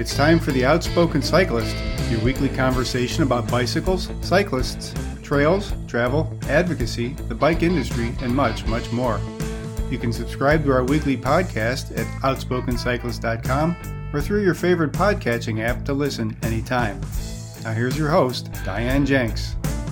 It's time for The Outspoken Cyclist, your weekly conversation about bicycles, cyclists, trails, travel, advocacy, the bike industry, and much, much more. You can subscribe to our weekly podcast at outspokencyclist.com or through your favorite podcatching app to listen anytime. Now here's your host, Diane Jenks.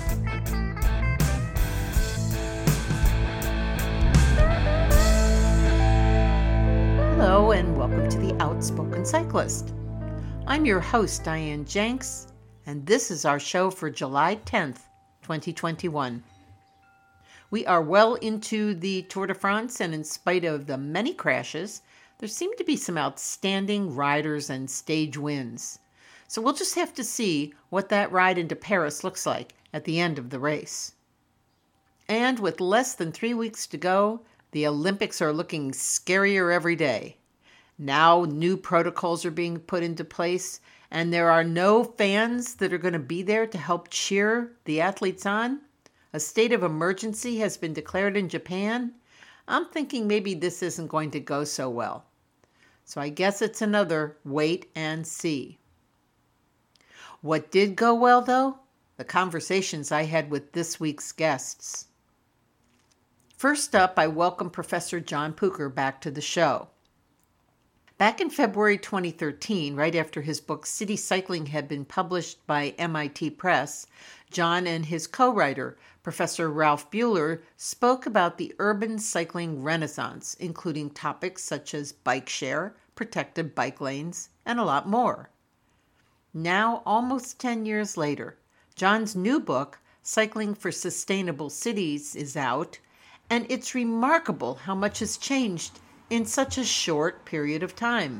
Hello and welcome to The Outspoken Cyclist. I'm your host, Diane Jenks, and this is our show for July 10th, 2021. We are well into the Tour de France, and in spite of the many crashes, there seem to be some outstanding riders and stage wins. So we'll just have to see what that ride into Paris looks like at the end of the race. And with less than 3 weeks to go, the Olympics are looking scarier every day. Now new protocols are being put into place, and there are no fans that are going to be there to help cheer the athletes on. A state of emergency has been declared in Japan. I'm thinking maybe this isn't going to go so well. So I guess it's another wait and see. What did go well, though? The conversations I had with this week's guests. First up, I welcome Professor John Pucher back to the show. Back in February 2013, right after his book City Cycling had been published by MIT Press, John and his co-writer, Professor Ralph Buehler, spoke about the urban cycling renaissance, including topics such as bike share, protected bike lanes, and a lot more. Now, almost 10 years later, John's new book, Cycling for Sustainable Cities, is out, and it's remarkable how much has changed in such a short period of time.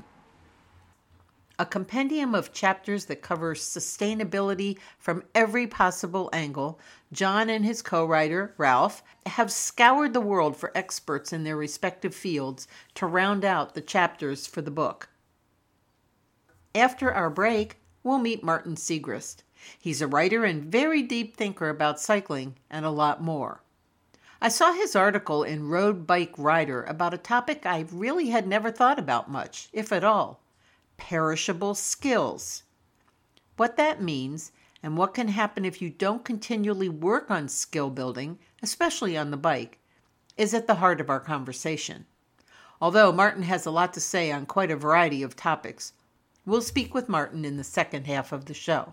A compendium of chapters that cover sustainability from every possible angle, John and his co-writer, Ralph, have scoured the world for experts in their respective fields to round out the chapters for the book. After our break, we'll meet Martin Siegrist. He's a writer and very deep thinker about cycling and a lot more. I saw his article in Road Bike Rider about a topic I really had never thought about much, if at all: perishable skills. What that means and what can happen if you don't continually work on skill building, especially on the bike, is at the heart of our conversation. Although Martin has a lot to say on quite a variety of topics, we'll speak with Martin in the second half of the show.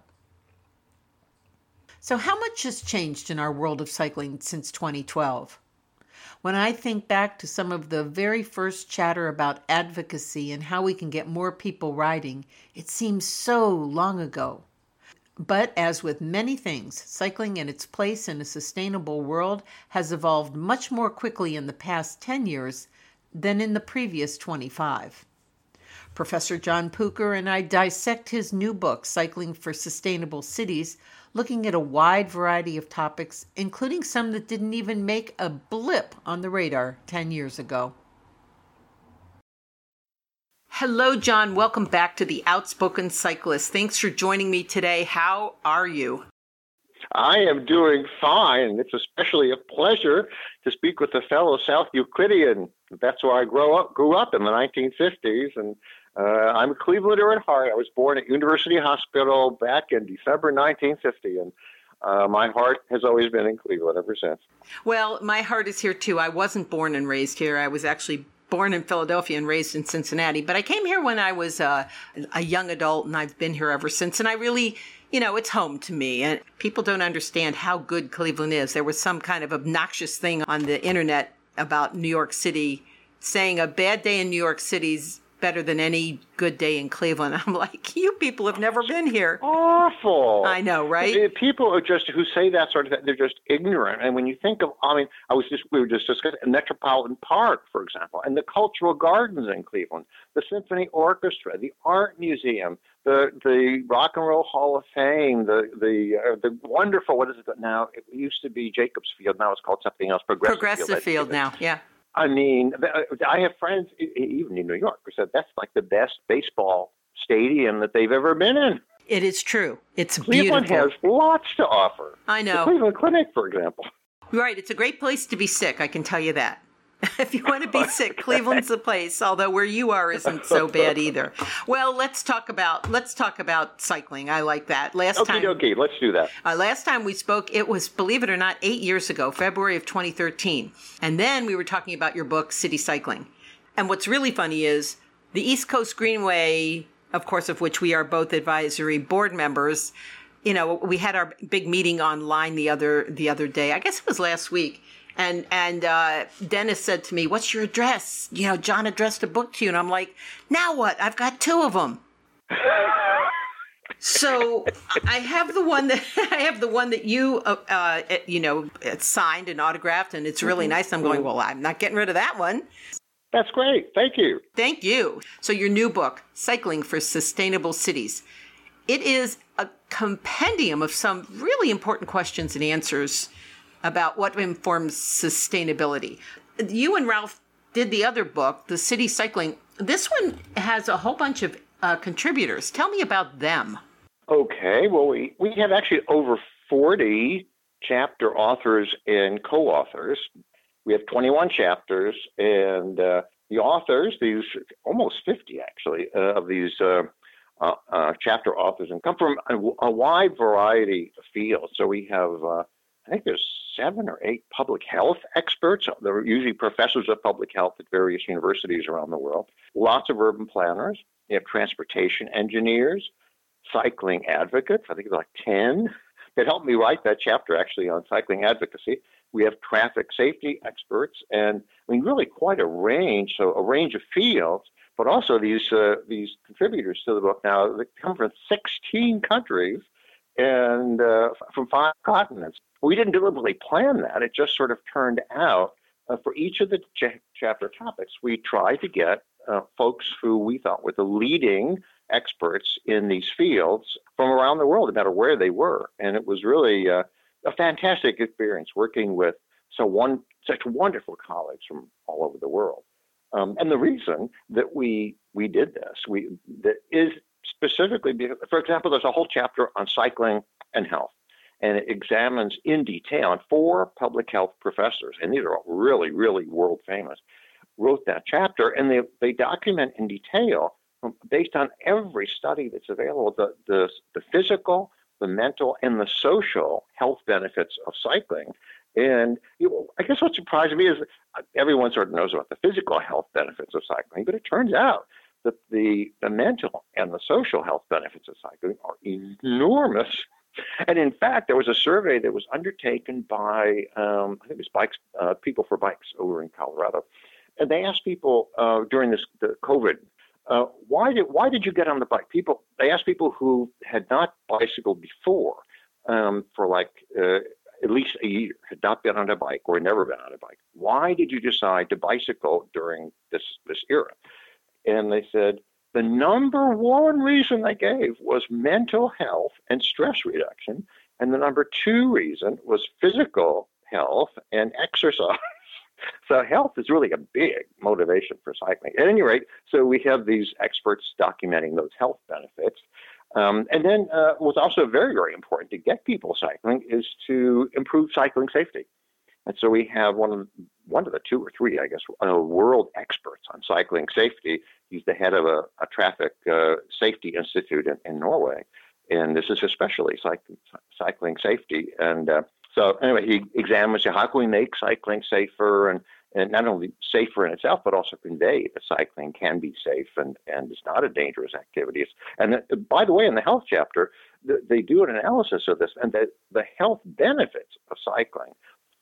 So how much has changed in our world of cycling since 2012? When I think back to some of the very first chatter about advocacy and how we can get more people riding, it seems so long ago. But as with many things, cycling and its place in a sustainable world has evolved much more quickly in the past 10 years than in the previous 25. Professor John Pucher and I dissect his new book, Cycling for Sustainable Cities, looking at a wide variety of topics, including some that didn't even make a blip on the radar 10 years ago. Hello, John. Welcome back to The Outspoken Cyclist. Thanks for joining me today. How are you? I am doing fine. It's especially a pleasure to speak with a fellow South Euclidean. That's where I grew up in the 1950s, and I'm a Clevelander at heart. I was born at University Hospital back in December 1950, and my heart has always been in Cleveland ever since. Well, my heart is here too. I wasn't born and raised here. I was actually born in Philadelphia and raised in Cincinnati, but I came here when I was a young adult, and I've been here ever since, and I really... it's home to me, and people don't understand how good Cleveland is. There was some kind of obnoxious thing on the internet about New York City saying a bad day in New York City's better than any good day in Cleveland. I'm like, you people have never been here. Awful. I know, right? People are who say that sort of thing, they're just ignorant. And when you think of, we were just discussing Metropolitan Park, for example, and the cultural gardens in Cleveland, the symphony orchestra, the art museum, the Rock and Roll Hall of Fame, the wonderful, what is it now? It used to be Jacobs Field. Now it's called something else. Progressive Field now, yeah. I mean, I have friends, even in New York, who said that's like the best baseball stadium that they've ever been in. It is true. It's Cleveland beautiful. Cleveland has lots to offer. I know. The Cleveland Clinic, for example. Right. It's a great place to be sick, I can tell you that. If you want to be sick, Cleveland's the place, although where you are isn't so bad either. Well, let's talk about cycling. I like that. Okay, let's do that. Last time we spoke, it was, believe it or not, 8 years ago, February of 2013. And then we were talking about your book, City Cycling. And what's really funny is the East Coast Greenway, of course, of which we are both advisory board members, you know, we had our big meeting online the other day. I guess it was last week. And Dennis said to me, "What's your address? You know, John addressed a book to you." And I'm like, "Now what? I've got two of them." So I have the one that you signed and autographed, and it's really nice. I'm going, well, I'm not getting rid of that one. That's great. Thank you. Thank you. So your new book, Cycling for Sustainable Cities, it is a compendium of some really important questions and answers about what informs sustainability. You and Ralph did the other book, The City Cycling. This one has a whole bunch of contributors. Tell me about them. Okay. Well, we have actually over 40 chapter authors and co-authors. We have 21 chapters, and the authors, these almost 50 actually, of these chapter authors, and come from a wide variety of fields. So we have, I think there's 7 or 8 public health experts. They're usually professors of public health at various universities around the world. Lots of urban planners. We have transportation engineers, cycling advocates. I think there's like 10 that helped me write that chapter actually on cycling advocacy. We have traffic safety experts, and I mean really quite a range. So a range of fields, but also these contributors to the book now, they come from 16 countries and from 5 continents. We didn't deliberately plan that. It just sort of turned out for each of the chapter topics, we tried to get folks who we thought were the leading experts in these fields from around the world, no matter where they were. And it was really a fantastic experience working with such wonderful colleagues from all over the world. And the reason that we did this, that is specifically because, for example, there's a whole chapter on cycling and health. And it examines in detail, and 4 public health professors, and these are all really, really world famous, wrote that chapter, and they document in detail, based on every study that's available, the physical, the mental, and the social health benefits of cycling. And I guess what surprised me is everyone sort of knows about the physical health benefits of cycling, but it turns out that the mental and the social health benefits of cycling are enormous. And in fact, there was a survey that was undertaken by, I think it was People for Bikes over in Colorado. And they asked people during the COVID, why did you get on the bike? They asked people who had not bicycled before for like at least a year, had not been on a bike or never been on a bike. Why did you decide to bicycle during this era? And they said, the number one reason they gave was mental health and stress reduction. And the number 2 reason was physical health and exercise. So health is really a big motivation for cycling. At any rate, so we have these experts documenting those health benefits. And then what's also very, very important to get people cycling is to improve cycling safety. And so we have one of the 2 or 3, I guess, world experts on cycling safety. He's the head of a traffic safety institute in Norway. And this is especially cycling safety. And so anyway, he examines how can we make cycling safer and not only safer in itself, but also convey that cycling can be safe and is not a dangerous activity. And by the way, in the health chapter, they do an analysis of this, and the health benefits of cycling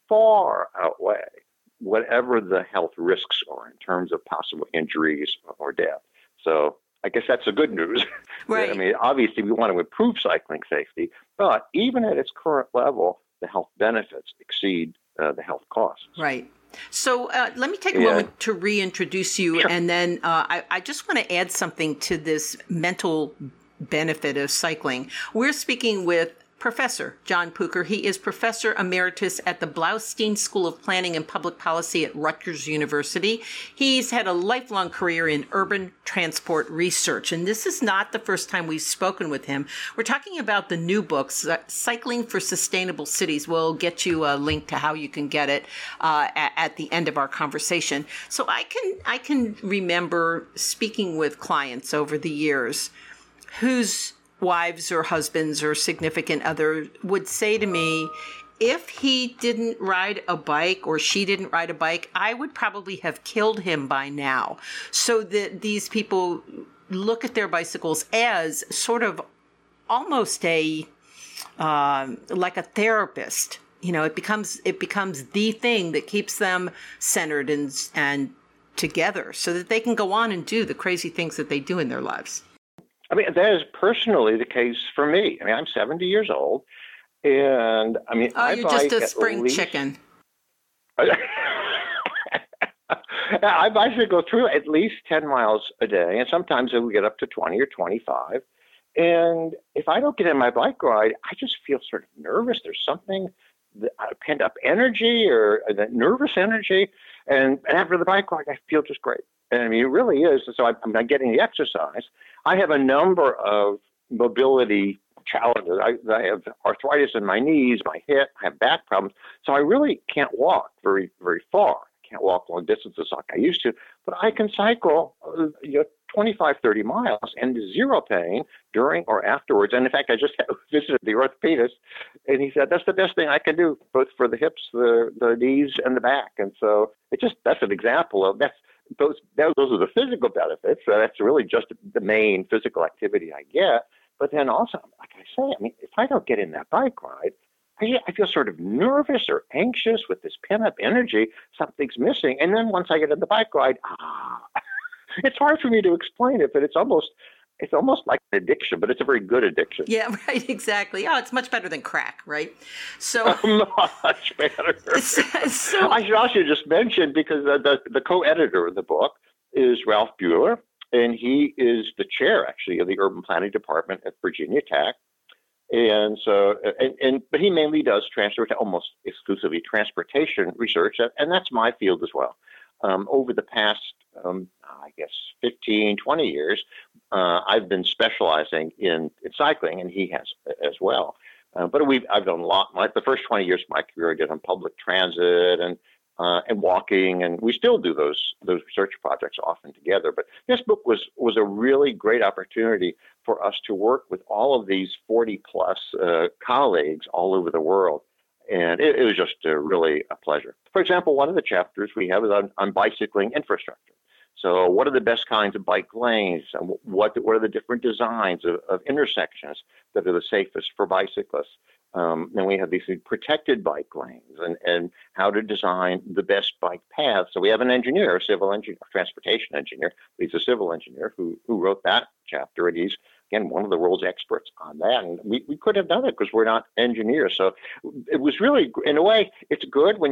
far outweigh whatever the health risks are in terms of possible injuries or death. So I guess that's the good news. Right. I mean, obviously we want to improve cycling safety, but even at its current level, the health benefits exceed the health costs. Right. So let me take a moment to reintroduce you. Sure. And then I just want to add something to this mental benefit of cycling. We're speaking with Professor John Pucher. He is Professor Emeritus at the Blaustein School of Planning and Public Policy at Rutgers University. He's had a lifelong career in urban transport research, and this is not the first time we've spoken with him. We're talking about the new book, Cycling for Sustainable Cities. We'll get you a link to how you can get it at the end of our conversation. So I can remember speaking with clients over the years whose wives or husbands or significant other would say to me, if he didn't ride a bike or she didn't ride a bike, I would probably have killed him by now. So that these people look at their bicycles as sort of almost like a therapist. You know, it becomes the thing that keeps them centered and together so that they can go on and do the crazy things that they do in their lives. I mean, that is personally the case for me. I mean, I'm 70 years old, and I mean, you're just a spring chicken. I bicycle through at least 10 miles a day, and sometimes it will get up to 20 or 25. And if I don't get in my bike ride, I just feel sort of nervous. There's something, pent up energy or that nervous energy. And after the bike ride, I feel just great. And I mean, it really is. So I'm not getting the exercise. I have a number of mobility challenges. I have arthritis in my knees, my hip, I have back problems. So I really can't walk very, very far. I can't walk long distances like I used to, but I can cycle 25, 30 miles and zero pain during or afterwards. And in fact, I just visited the orthopedist, and he said, that's the best thing I can do, both for the hips, the knees, and the back. And so that's an example of those are the physical benefits. So that's really just the main physical activity I get. But then also, like I say, I mean, if I don't get in that bike ride, I feel sort of nervous or anxious with this pent-up energy. Something's missing. And then once I get in the bike ride, it's hard for me to explain it, but it's almost like an addiction, but it's a very good addiction. Yeah, right, exactly. Oh, it's much better than crack, right? So much better. So I should also just mention, because the co-editor of the book is Ralph Buehler, and he is the chair, actually, of the urban planning department at Virginia Tech. And so, but he mainly does almost exclusively transportation research, and that's my field as well. Over the past, 15, 20 years, I've been specializing in cycling, and he has as well. But I've done a lot. The first 20 years of my career I did on public transit and walking, and we still do those research projects often together. But this book was a really great opportunity for us to work with all of these 40 plus colleagues all over the world. And it was just really a pleasure. For example, one of the chapters we have is on bicycling infrastructure. So what are the best kinds of bike lanes, and what are the different designs of intersections that are the safest for bicyclists? Then we have these protected bike lanes and how to design the best bike paths. So we have an engineer, a civil engineer, transportation engineer. He's a civil engineer who wrote that chapter, and he's, again, one of the world's experts on that. And we could have done it because we're not engineers. So it was really, in a way, it's good when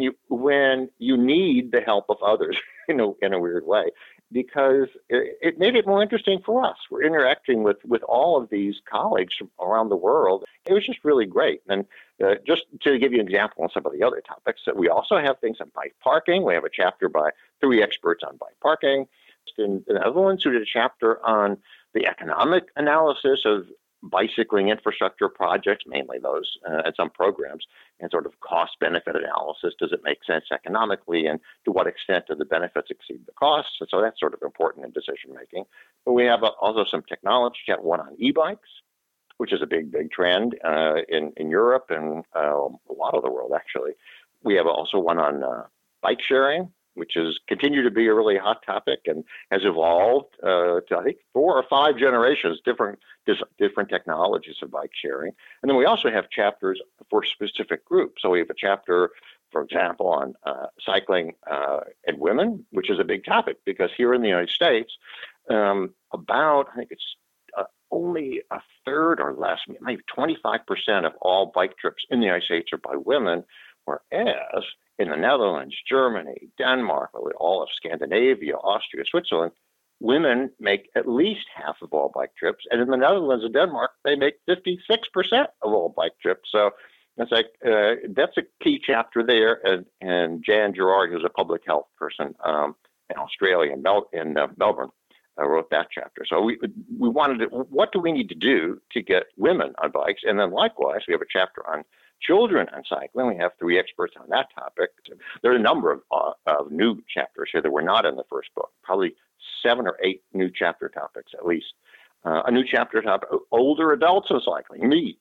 you need the help of others in a weird way, because it made it more interesting for us. We're interacting with all of these colleagues from around the world. It was just really great. And just to give you an example on some of the other topics, we also have things on bike parking. We have a chapter by 3 experts on bike parking. In the Netherlands, who did a chapter on the economic analysis of bicycling infrastructure projects, mainly those, and some programs, and sort of cost-benefit analysis. Does it make sense economically, and to what extent do the benefits exceed the costs? And so that's sort of important in decision-making. But we have also some technology. We have one on e-bikes, which is a big, big trend in Europe and a lot of the world, actually. We have also one on bike sharing, which has continued to be a really hot topic and has evolved to, I think, 4 or 5 generations, different technologies of bike sharing. And then we also have chapters for specific groups. So we have a chapter, for example, on cycling and women, which is a big topic because here in the United States, I think it's only a third or less, maybe 25% of all bike trips in the United States are by women, whereas in the Netherlands, Germany, Denmark, all of Scandinavia, Austria, Switzerland, women make at least half of all bike trips. And in the Netherlands and Denmark, they make 56% of all bike trips. So it's like that's a key chapter there. And Jan Gerard, who's a public health person in Australia, in Melbourne, wrote that chapter. So we wanted to, what do we need to do to get women on bikes? And then likewise, we have a chapter on children and cycling. We have 3 experts on that topic. There are a number of new chapters here that were not in the first book, probably 7 or 8 new chapter topics at least. A new chapter topic, older adults and cycling, me.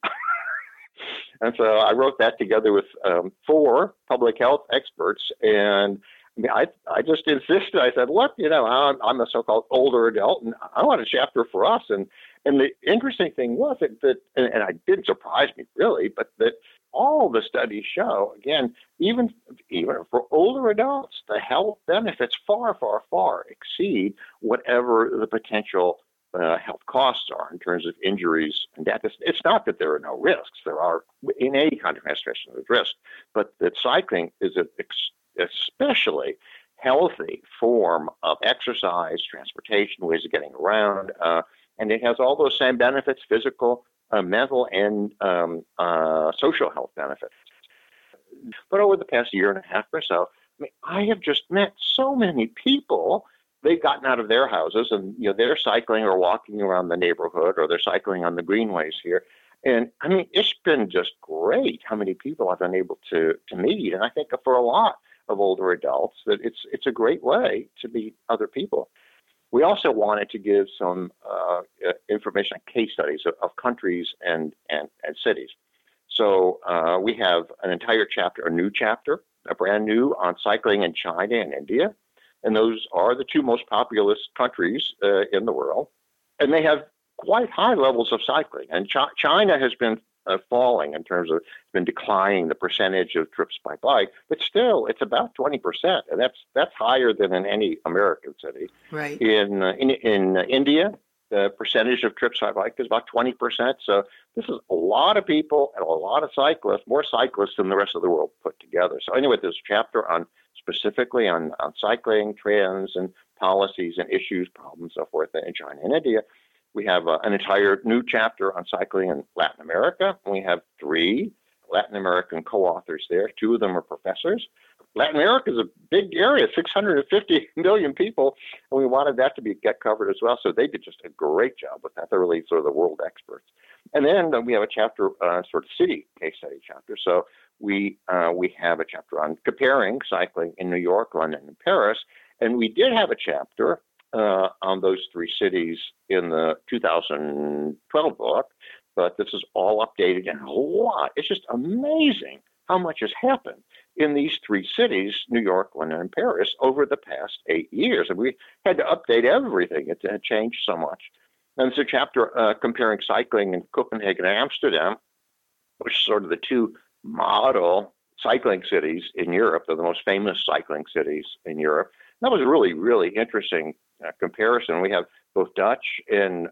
And so I wrote that together with 4 public health experts. And I mean, I just insisted. I said, look, I'm a so-called older adult, and I want a chapter for us. And the interesting thing was that and it didn't surprise me really, but that all the studies show, again, even for older adults, the health benefits far, far, far exceed whatever the potential health costs are in terms of injuries and death. It's not that there are no risks. There are in any kind of transportation, there's risk, but that cycling is an especially healthy form of exercise, transportation, ways of getting around, and it has all those same benefits: physical, mental, and social health benefits. But over the past year and a half or so, I have just met so many people. They've gotten out of their houses and they're cycling or walking around the neighborhood, or they're cycling on the greenways here. And I mean, it's been just great how many people I've been able to meet. And I think for a lot of older adults that it's a great way to meet other people. We also wanted to give some information on case studies of countries and cities. So we have an entire chapter, a new chapter, a brand new on cycling in China and India. And those are the 2 most populous countries in the world. And they have quite high levels of cycling. And China has been falling in terms of, it's been declining the percentage of trips by bike, but still it's about 20%. And that's higher than in any American city. Right. In India, the percentage of trips by bike is about 20%. So this is a lot of people and a lot of cyclists, more cyclists than the rest of the world put together. So anyway, there's a chapter specifically on cycling, trends, and policies and issues, problems, so forth in China and India. We have an entire new chapter on cycling in Latin America. And we have 3 Latin American co-authors there. 2 of them are professors. Latin America is a big area, 650 million people, and we wanted that to get covered as well. So they did just a great job with that. They're really sort of the world experts. And then we have a chapter, sort of city case study chapter. So we have a chapter on comparing cycling in New York, London, and Paris. And we did have a chapter on those 3 cities in the 2012 book, but this is all updated and a lot. It's just amazing how much has happened in these 3 cities, New York, London, and Paris, over the past 8 years. And we had to update everything. It had changed so much. And it's a chapter comparing cycling in Copenhagen and Amsterdam, which is sort of the 2 model cycling cities in Europe. They're the most famous cycling cities in Europe. That was a really, really interesting comparison. We have both Dutch and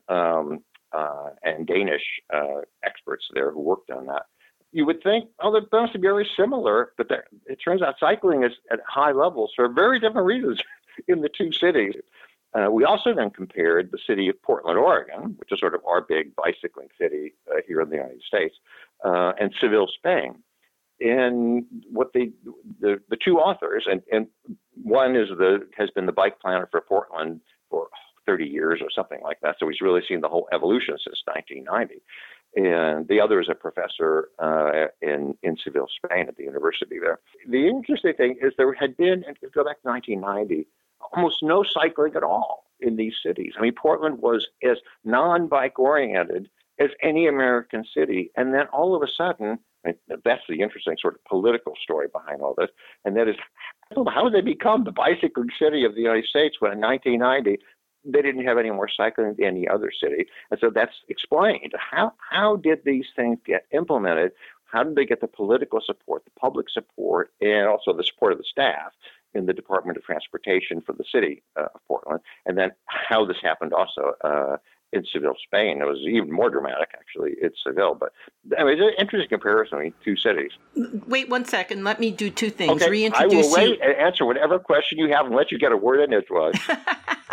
Danish experts there who worked on that. You would think, they're supposed to be very similar, but it turns out cycling is at high levels for very different reasons in the 2 cities. We also then compared the city of Portland, Oregon, which is sort of our big bicycling city here in the United States, and Seville, Spain. And what the 2 authors, and one has been the bike planner for Portland for 30 years or something like that. So he's really seen the whole evolution since 1990. And the other is a professor in Seville, Spain, at the university there. The interesting thing is there had been, if you go back to 1990, almost no cycling at all in these cities. I mean, Portland was as non-bike oriented as any American city. And then all of a sudden, that's the interesting sort of political story behind all this. And that is, how did they become the bicycling city of the United States when in 1990, they didn't have any more cycling than any other city? And so that's explained. How did these things get implemented? How did they get the political support, the public support, and also the support of the staff in the Department of Transportation for the city of Portland? And then how this happened also in Seville, Spain. It was even more dramatic, actually, in Seville. But I mean, it's an interesting comparison between 2 cities. Wait 1 second. Let me do 2 things. Okay, Reintroduce I will wait and answer whatever question you have and let you get a word in edgewise.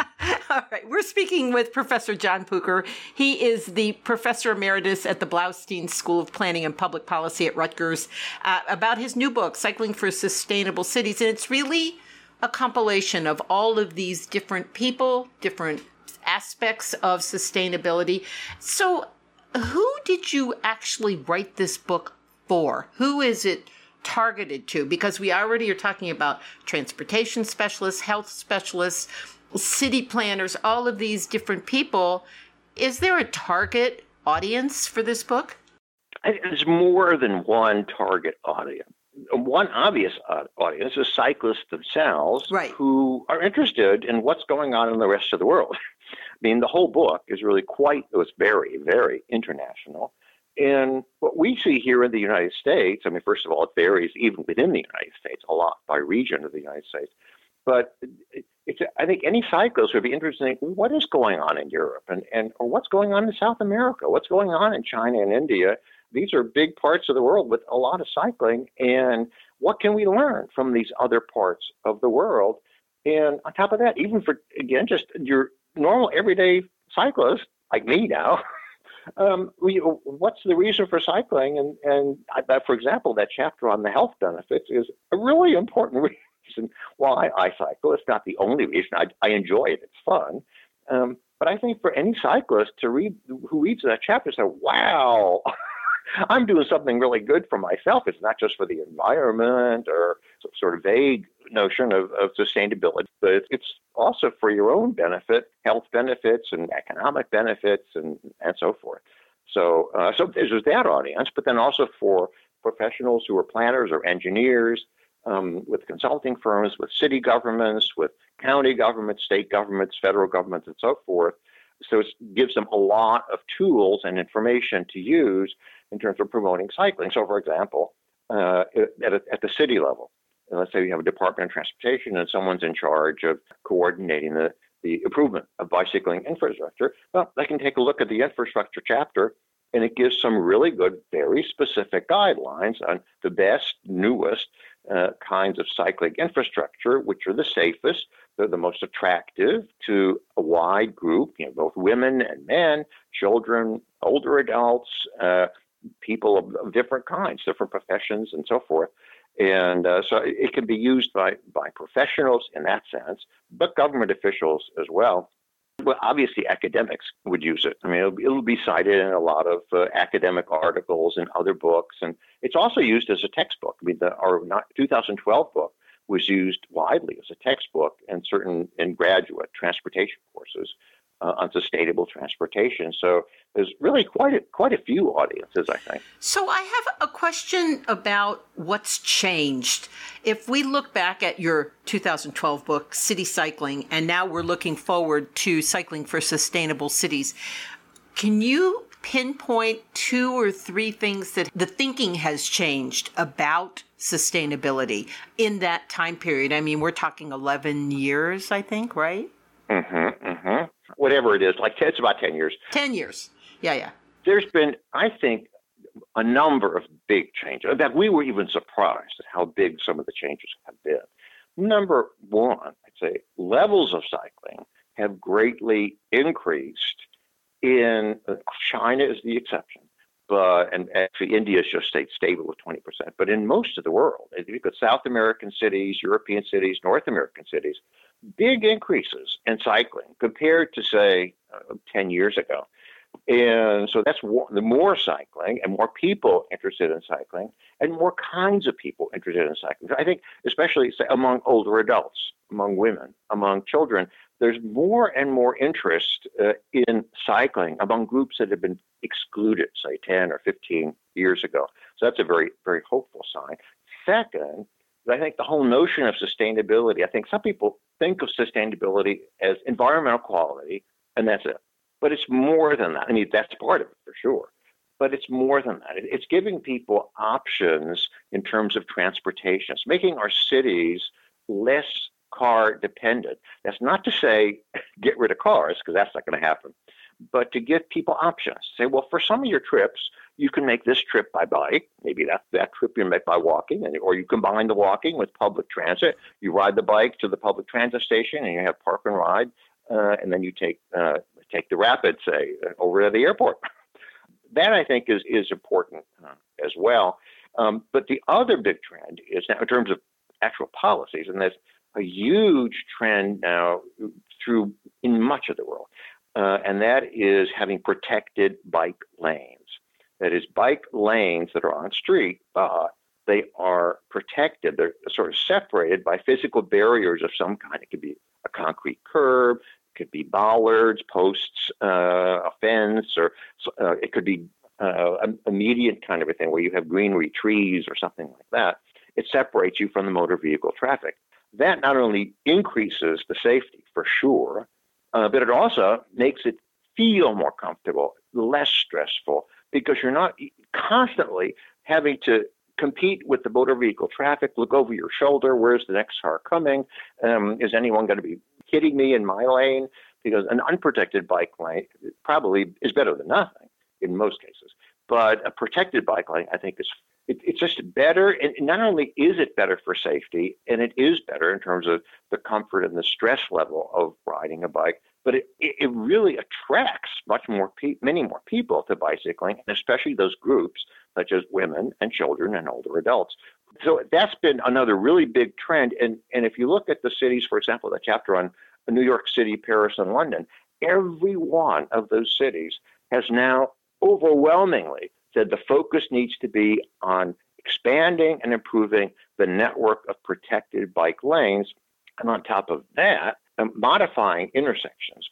All right. We're speaking with Professor John Pucher. He is the Professor Emeritus at the Blaustein School of Planning and Public Policy at Rutgers, about his new book, Cycling for Sustainable Cities. And it's really a compilation of all of these different people, different aspects of sustainability. So who did you actually write this book for? Who is it targeted to? Because we already are talking about transportation specialists, health specialists, city planners, all of these different people. Is there a target audience for this book? There's more than one target audience. One obvious audience is cyclists themselves, right, who are interested in what's going on in the rest of the world. I mean, the whole book is really very, very international. And what we see here in the United States, I mean, first of all, it varies even within the United States a lot by region of the United States. But I think any cyclist would be interested in what is going on in Europe or what's going on in South America, what's going on in China and India. These are big parts of the world with a lot of cycling. And what can we learn from these other parts of the world? And on top of that, even for, again, just your normal everyday cyclist like me now, what's the reason for cycling? And for example, that chapter on the health benefits is a really important reason why I cycle. It's not the only reason. I enjoy it. It's fun. But I think for any cyclist who reads that chapter, say, wow, I'm doing something really good for myself. It's not just for the environment or some sort of vague notion of sustainability, but it's also for your own benefit, health benefits and economic benefits and so forth. So there's that audience, but then also for professionals who are planners or engineers, with consulting firms, with city governments, with county governments, state governments, federal governments, and so forth. So it gives them a lot of tools and information to use in terms of promoting cycling. So, for example, at the city level, let's say you have a Department of Transportation and someone's in charge of coordinating the improvement of bicycling infrastructure. Well, they can take a look at the infrastructure chapter, and it gives some really good, very specific guidelines on the best, newest kinds of cycling infrastructure, which are the safest, they're the most attractive to a wide group, both women and men, children, older adults, people of different kinds, different professions, and so forth. And so it can be used by professionals in that sense, but government officials as well. Well, obviously, academics would use it. I mean, it'll be cited in a lot of academic articles and other books, and it's also used as a textbook. I mean, our 2012 book was used widely as a textbook in graduate transportation courses on sustainable transportation. So there's really quite a few audiences, I think. So I have a question about what's changed. If we look back at your 2012 book, City Cycling, and now we're looking forward to Cycling for Sustainable Cities, can you pinpoint 2 or 3 things that the thinking has changed about sustainability in that time period? I mean, we're talking 11 years, I think, right? Whatever it is, it's about 10 years. 10 years. Yeah. There's been, I think, a number of big changes. In fact, we were even surprised at how big some of the changes have been. Number one, I'd say levels of cycling have greatly increased. In China is the exception, and actually India has just stayed stable with 20%. But in most of the world, if you look at South American cities, European cities, North American cities, big increases in cycling compared to, say, 10 years ago. And so that's the more cycling and more people interested in cycling and more kinds of people interested in cycling. I think especially among older adults, among women, among children, there's more and more interest in cycling among groups that have been excluded, say, 10 or 15 years ago. So that's a very, very hopeful sign. Second, I think the whole notion of sustainability, I think some people think of sustainability as environmental quality, and that's it. But it's more than that. I mean, that's part of it for sure. But it's more than that. It's giving people options in terms of transportation. It's making our cities less car dependent. That's not to say get rid of cars, because that's not going to happen, but to give people options. Say, well, for some of your trips, you can make this trip by bike. Maybe that trip you make by walking, or you combine the walking with public transit. You ride the bike to the public transit station and you have park and ride and then you take the rapid, say, over to the airport. That, I think, is important as well. But the other big trend is now in terms of actual policies, and there's a huge trend now in much of the world, and that is having protected bike lanes. That is, bike lanes that are on street, they are protected. They're sort of separated by physical barriers of some kind. It could be a concrete curb, it could be bollards, posts, a fence, or it could be a median kind of a thing where you have greenery, trees, or something like that. It separates you from the motor vehicle traffic. That not only increases the safety for sure, but it also makes it feel more comfortable, less stressful, because you're not constantly having to compete with the motor vehicle traffic, look over your shoulder, where's the next car coming? Is anyone going to be hitting me in my lane? Because an unprotected bike lane probably is better than nothing in most cases. But a protected bike lane, I think, it's just better. And not only is it better for safety, and it is better in terms of the comfort and the stress level of riding a bike, but it really attracts many more people to bicycling, and especially those groups such as women and children and older adults. So that's been another really big trend. And if you look at the cities, for example, the chapter on New York City, Paris, and London, every one of those cities has now overwhelmingly said the focus needs to be on expanding and improving the network of protected bike lanes. And on top of that, modifying intersections.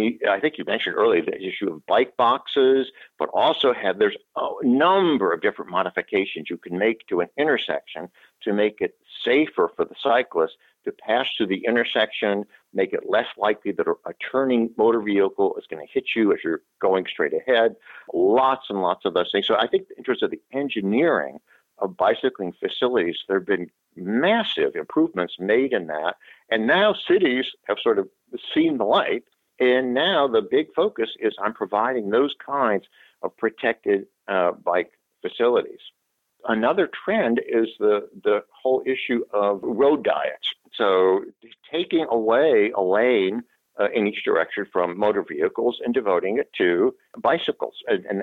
I think you mentioned earlier the issue of bike boxes, but also there's a number of different modifications you can make to an intersection to make it safer for the cyclist to pass through the intersection, make it less likely that a turning motor vehicle is going to hit you as you're going straight ahead. Lots and lots of those things. So I think in terms of the engineering of bicycling facilities, there have been massive improvements made in that. And now cities have sort of seen the light. And now the big focus is on providing those kinds of protected bike facilities. Another trend is the whole issue of road diets. So taking away a lane in each direction from motor vehicles and devoting it to bicycles. And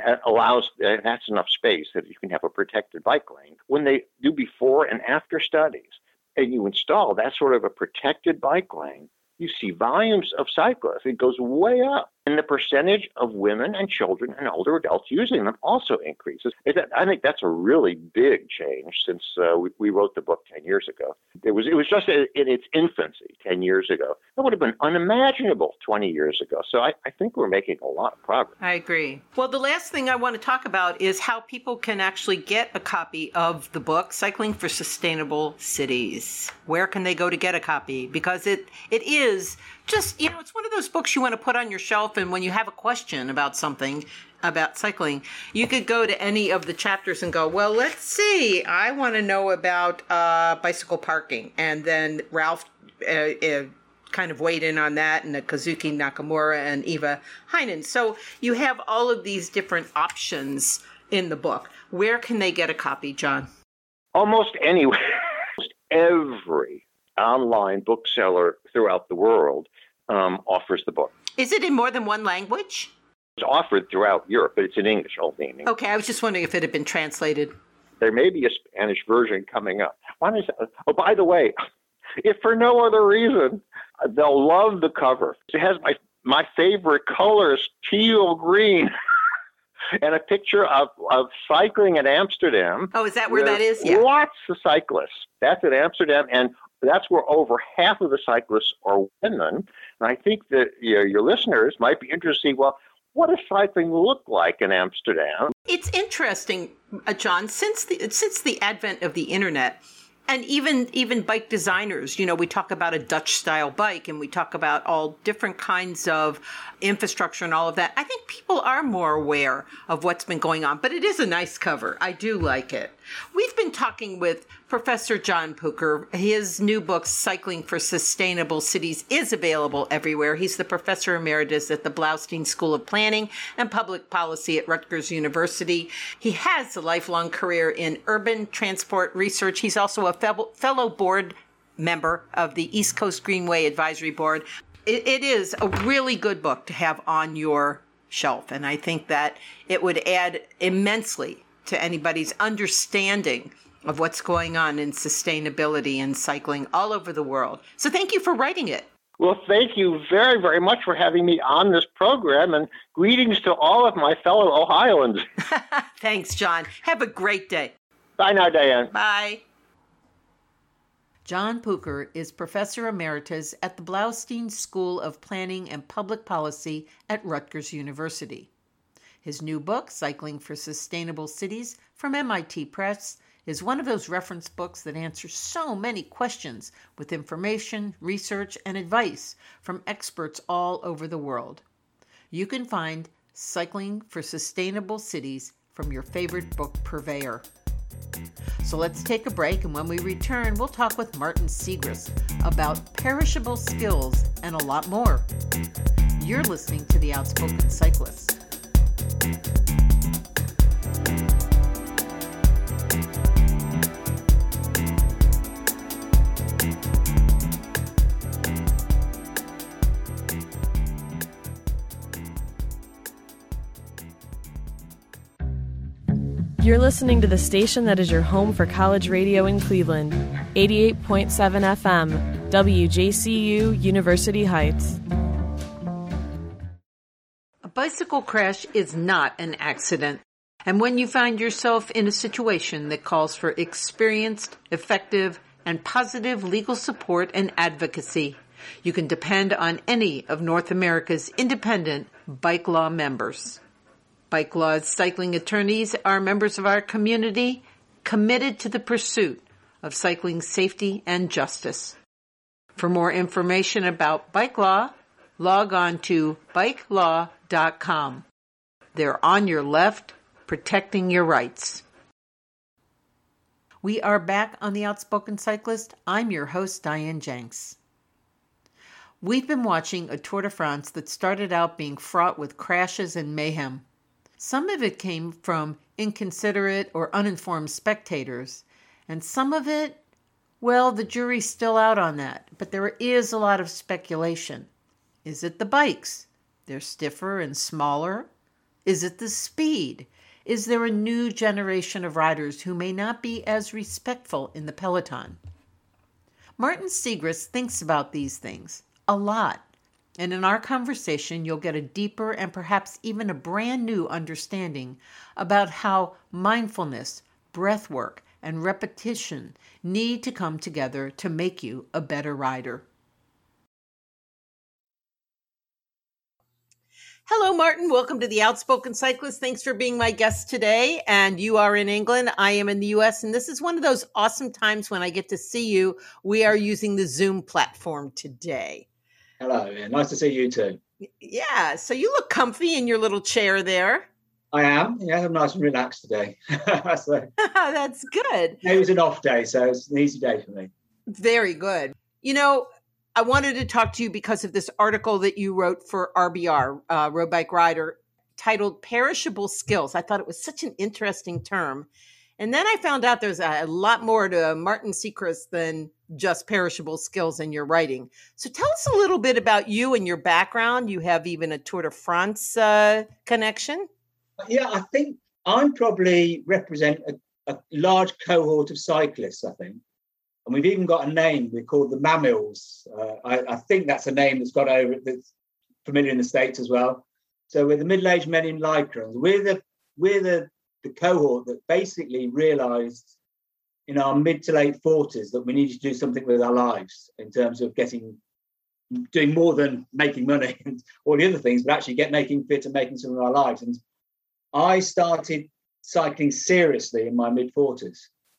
that's enough space that you can have a protected bike lane. When they do before and after studies and you install that sort of a protected bike lane, you see volumes of cyclists. It goes way up. And the percentage of women and children and older adults using them also increases. I think that's a really big change since we wrote the book 10 years ago. It was just in its infancy 10 years ago. That would have been unimaginable 20 years ago. So I think we're making a lot of progress. I agree. Well, the last thing I want to talk about is how people can actually get a copy of the book, Cycling for Sustainable Cities. Where can they go to get a copy? Because it is just, it's one of those books you want to put on your shelf, and when you have a question about something, about cycling, you could go to any of the chapters and go, well, let's see, I want to know about bicycle parking. And then Ralph kind of weighed in on that, and Kazuki Nakamura and Eva Heinen. So you have all of these different options in the book. Where can they get a copy, John? Almost anywhere. Almost every online bookseller throughout the world offers the book. Is it in more than one language? It's offered throughout Europe, but it's in English only. Okay, I was just wondering if it had been translated. There may be a Spanish version coming up. Oh, by the way, if for no other reason, they'll love the cover. It has my favorite colors, teal green, and a picture of cycling in Amsterdam. Oh, is that where that is? Yeah. Lots of cyclists. That's at Amsterdam, and that's where over half of the cyclists are women. And I think that your listeners might be interested to see, well, what does cycling look like in Amsterdam? It's interesting, John, since the advent of the internet, and even bike designers, we talk about a Dutch-style bike, and we talk about all different kinds of infrastructure and all of that. I think people are more aware of what's been going on, but it is a nice cover. I do like it. We've been talking with Professor John Pucher. His new book, Cycling for Sustainable Cities, is available everywhere. He's the professor emeritus at the Blaustein School of Planning and Public Policy at Rutgers University. He has a lifelong career in urban transport research. He's also a fellow board member of the East Coast Greenway Advisory Board. It is a really good book to have on your shelf, and I think that it would add immensely to anybody's understanding of what's going on in sustainability and cycling all over the world. So thank you for writing it. Well, thank you very, very much for having me on this program, and greetings to all of my fellow Ohioans. Thanks, John. Have a great day. Bye now, Diane. Bye. John Pucher is Professor Emeritus at the Blaustein School of Planning and Public Policy at Rutgers University. His new book, Cycling for Sustainable Cities, from MIT Press, is one of those reference books that answers so many questions with information, research, and advice from experts all over the world. You can find Cycling for Sustainable Cities from your favorite book purveyor. So let's take a break, and when we return, we'll talk with Martin Siegrist about perishable skills and a lot more. You're listening to The Outspoken Cyclist. You're listening to the station that is your home for college radio in Cleveland, 88.7 FM, WJCU, University Heights. A bicycle crash is not an accident. And when you find yourself in a situation that calls for experienced, effective, and positive legal support and advocacy, you can depend on any of North America's independent bike law members. Bike Law's cycling attorneys are members of our community committed to the pursuit of cycling safety and justice. For more information about Bike Law, log on to bikelaw.com. They're on your left, protecting your rights. We are back on The Outspoken Cyclist. I'm your host, Diane Jenks. We've been watching a Tour de France that started out being fraught with crashes and mayhem. Some of it came from inconsiderate or uninformed spectators, and some of it, well, the jury's still out on that, but there is a lot of speculation. Is it the bikes? They're stiffer and smaller. Is it the speed? Is there a new generation of riders who may not be as respectful in the peloton? Martin Siegrist thinks about these things a lot. And in our conversation, you'll get a deeper and perhaps even a brand new understanding about how mindfulness, breath work, and repetition need to come together to make you a better rider. Hello, Martin. Welcome to The Outspoken Cyclist. Thanks for being my guest today. And you are in England. I am in the U.S. And this is one of those awesome times when I get to see you. We are using the Zoom platform today. Hello, yeah, nice to see you too. Yeah, so you look comfy in your little chair there. I am. Yeah, I'm nice and relaxed today. So, that's good. It was an off day, so it's an easy day for me. Very good. You know, I wanted to talk to you because of this article that you wrote for RBR, Road Bike Rider, titled Perishable Skills. I thought it was such an interesting term. And then I found out there's a lot more to Martin Siegrist than just perishable skills in your writing. So tell us a little bit about you and your background. You have even a Tour de France connection. Yeah, I think I probably represent a large cohort of cyclists, I think. And we've even got a name we call the Mamils. I think that's a name that's got over, that's familiar in the States as well. So we're the middle-aged men in lycra. We're the cohort that basically realised in our mid to late 40s that we needed to do something with our lives in terms of doing more than making money and all the other things, but actually making fit and making some of our lives. And I started cycling seriously in my mid 40s,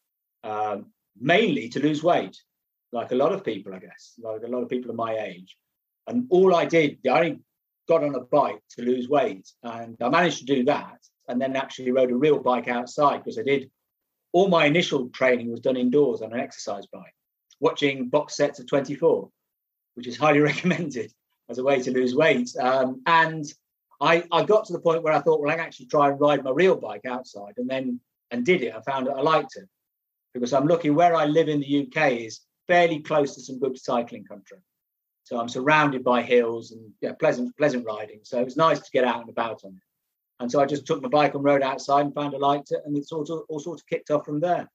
mainly to lose weight, like a lot of people, I guess, like a lot of people of my age. And all I only got on a bike to lose weight, and I managed to do that. And then actually rode a real bike outside, because all my initial training was done indoors on an exercise bike, watching box sets of 24, which is highly recommended as a way to lose weight. And I got to the point where I thought, well, I can actually try and ride my real bike outside, and did it. I found that I liked it, because I'm lucky where I live in the UK is fairly close to some good cycling country. So I'm surrounded by hills and pleasant riding. So it was nice to get out and about on it. And so I just took my bike and rode outside and found I liked it, and it's all sorts of kicked off from there.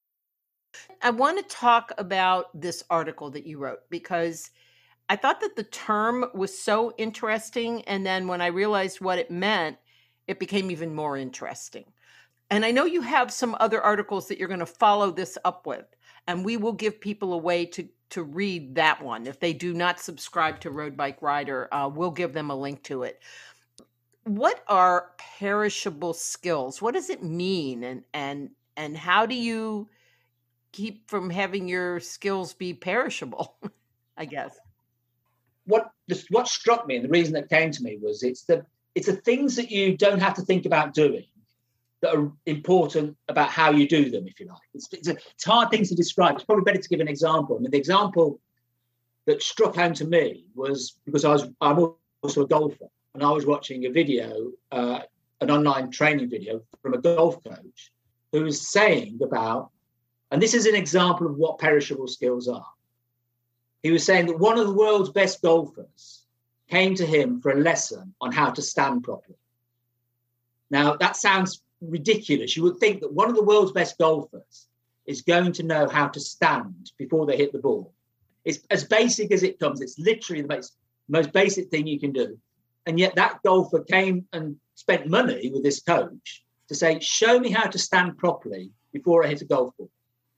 I want to talk about this article that you wrote, because I thought that the term was so interesting. And then when I realized what it meant, it became even more interesting. And I know you have some other articles that you're going to follow this up with, and we will give people a way to read that one. If they do not subscribe to Road Bike Rider, we'll give them a link to it. What are perishable skills? What does it mean? And how do you keep from having your skills be perishable, I guess? What struck me, and the reason that came to me, was it's the things that you don't have to think about doing that are important about how you do them, if you like. It's hard things to describe. It's probably better to give an example. I mean, the example that struck home to me was because I'm also a golfer, and I was watching a video, an online training video from a golf coach who was saying about, and this is an example of what perishable skills are. He was saying that one of the world's best golfers came to him for a lesson on how to stand properly. Now, that sounds ridiculous. You would think that one of the world's best golfers is going to know how to stand before they hit the ball. It's as basic as it comes. It's literally the most basic thing you can do. And yet that golfer came and spent money with this coach to say, show me how to stand properly before I hit a golf ball.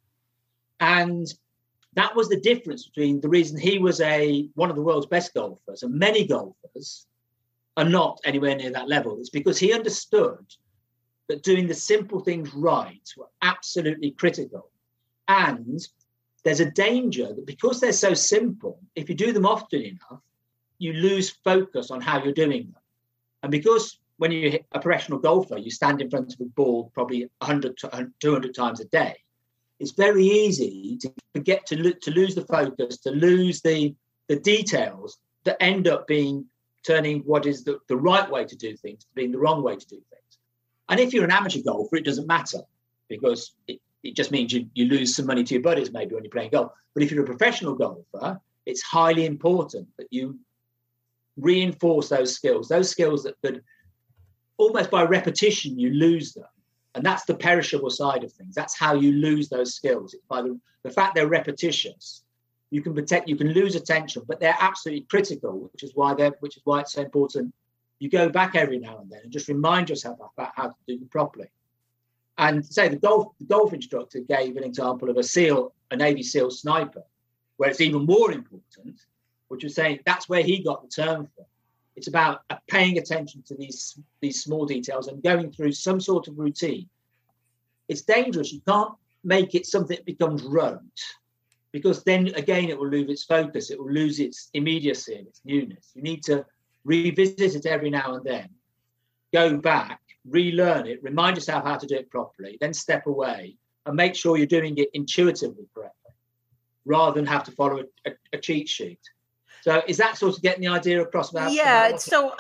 And that was the difference between the reason he was one of the world's best golfers, and many golfers are not anywhere near that level. It's because he understood that doing the simple things right were absolutely critical. And there's a danger that because they're so simple, if you do them often enough, you lose focus on how you're doing them. And because when you're a professional golfer, you stand in front of a ball probably 100 to 200 times a day, it's very easy to forget, to lose the focus, to lose the details that end up turning what is the right way to do things to being the wrong way to do things. And if you're an amateur golfer, it doesn't matter, because it just means you lose some money to your buddies maybe when you're playing golf. But if you're a professional golfer, it's highly important that you reinforce those skills that could, almost by repetition, you lose them. And that's the perishable side of things. That's how you lose those skills. It's by the fact they're repetitious. You can lose attention, but they're absolutely critical, which is why it's so important. You go back every now and then and just remind yourself about how to do them properly. And say the golf instructor gave an example of a Navy SEAL sniper, where it's even more important, which was saying that's where he got the term from. It's about paying attention to these small details and going through some sort of routine. It's dangerous. You can't make it something that becomes rote, because then again it will lose its focus. It will lose its immediacy and its newness. You need to revisit it every now and then, go back, relearn it, remind yourself how to do it properly, then step away and make sure you're doing it intuitively correctly, rather than have to follow a cheat sheet. So is that sort of getting the idea across? So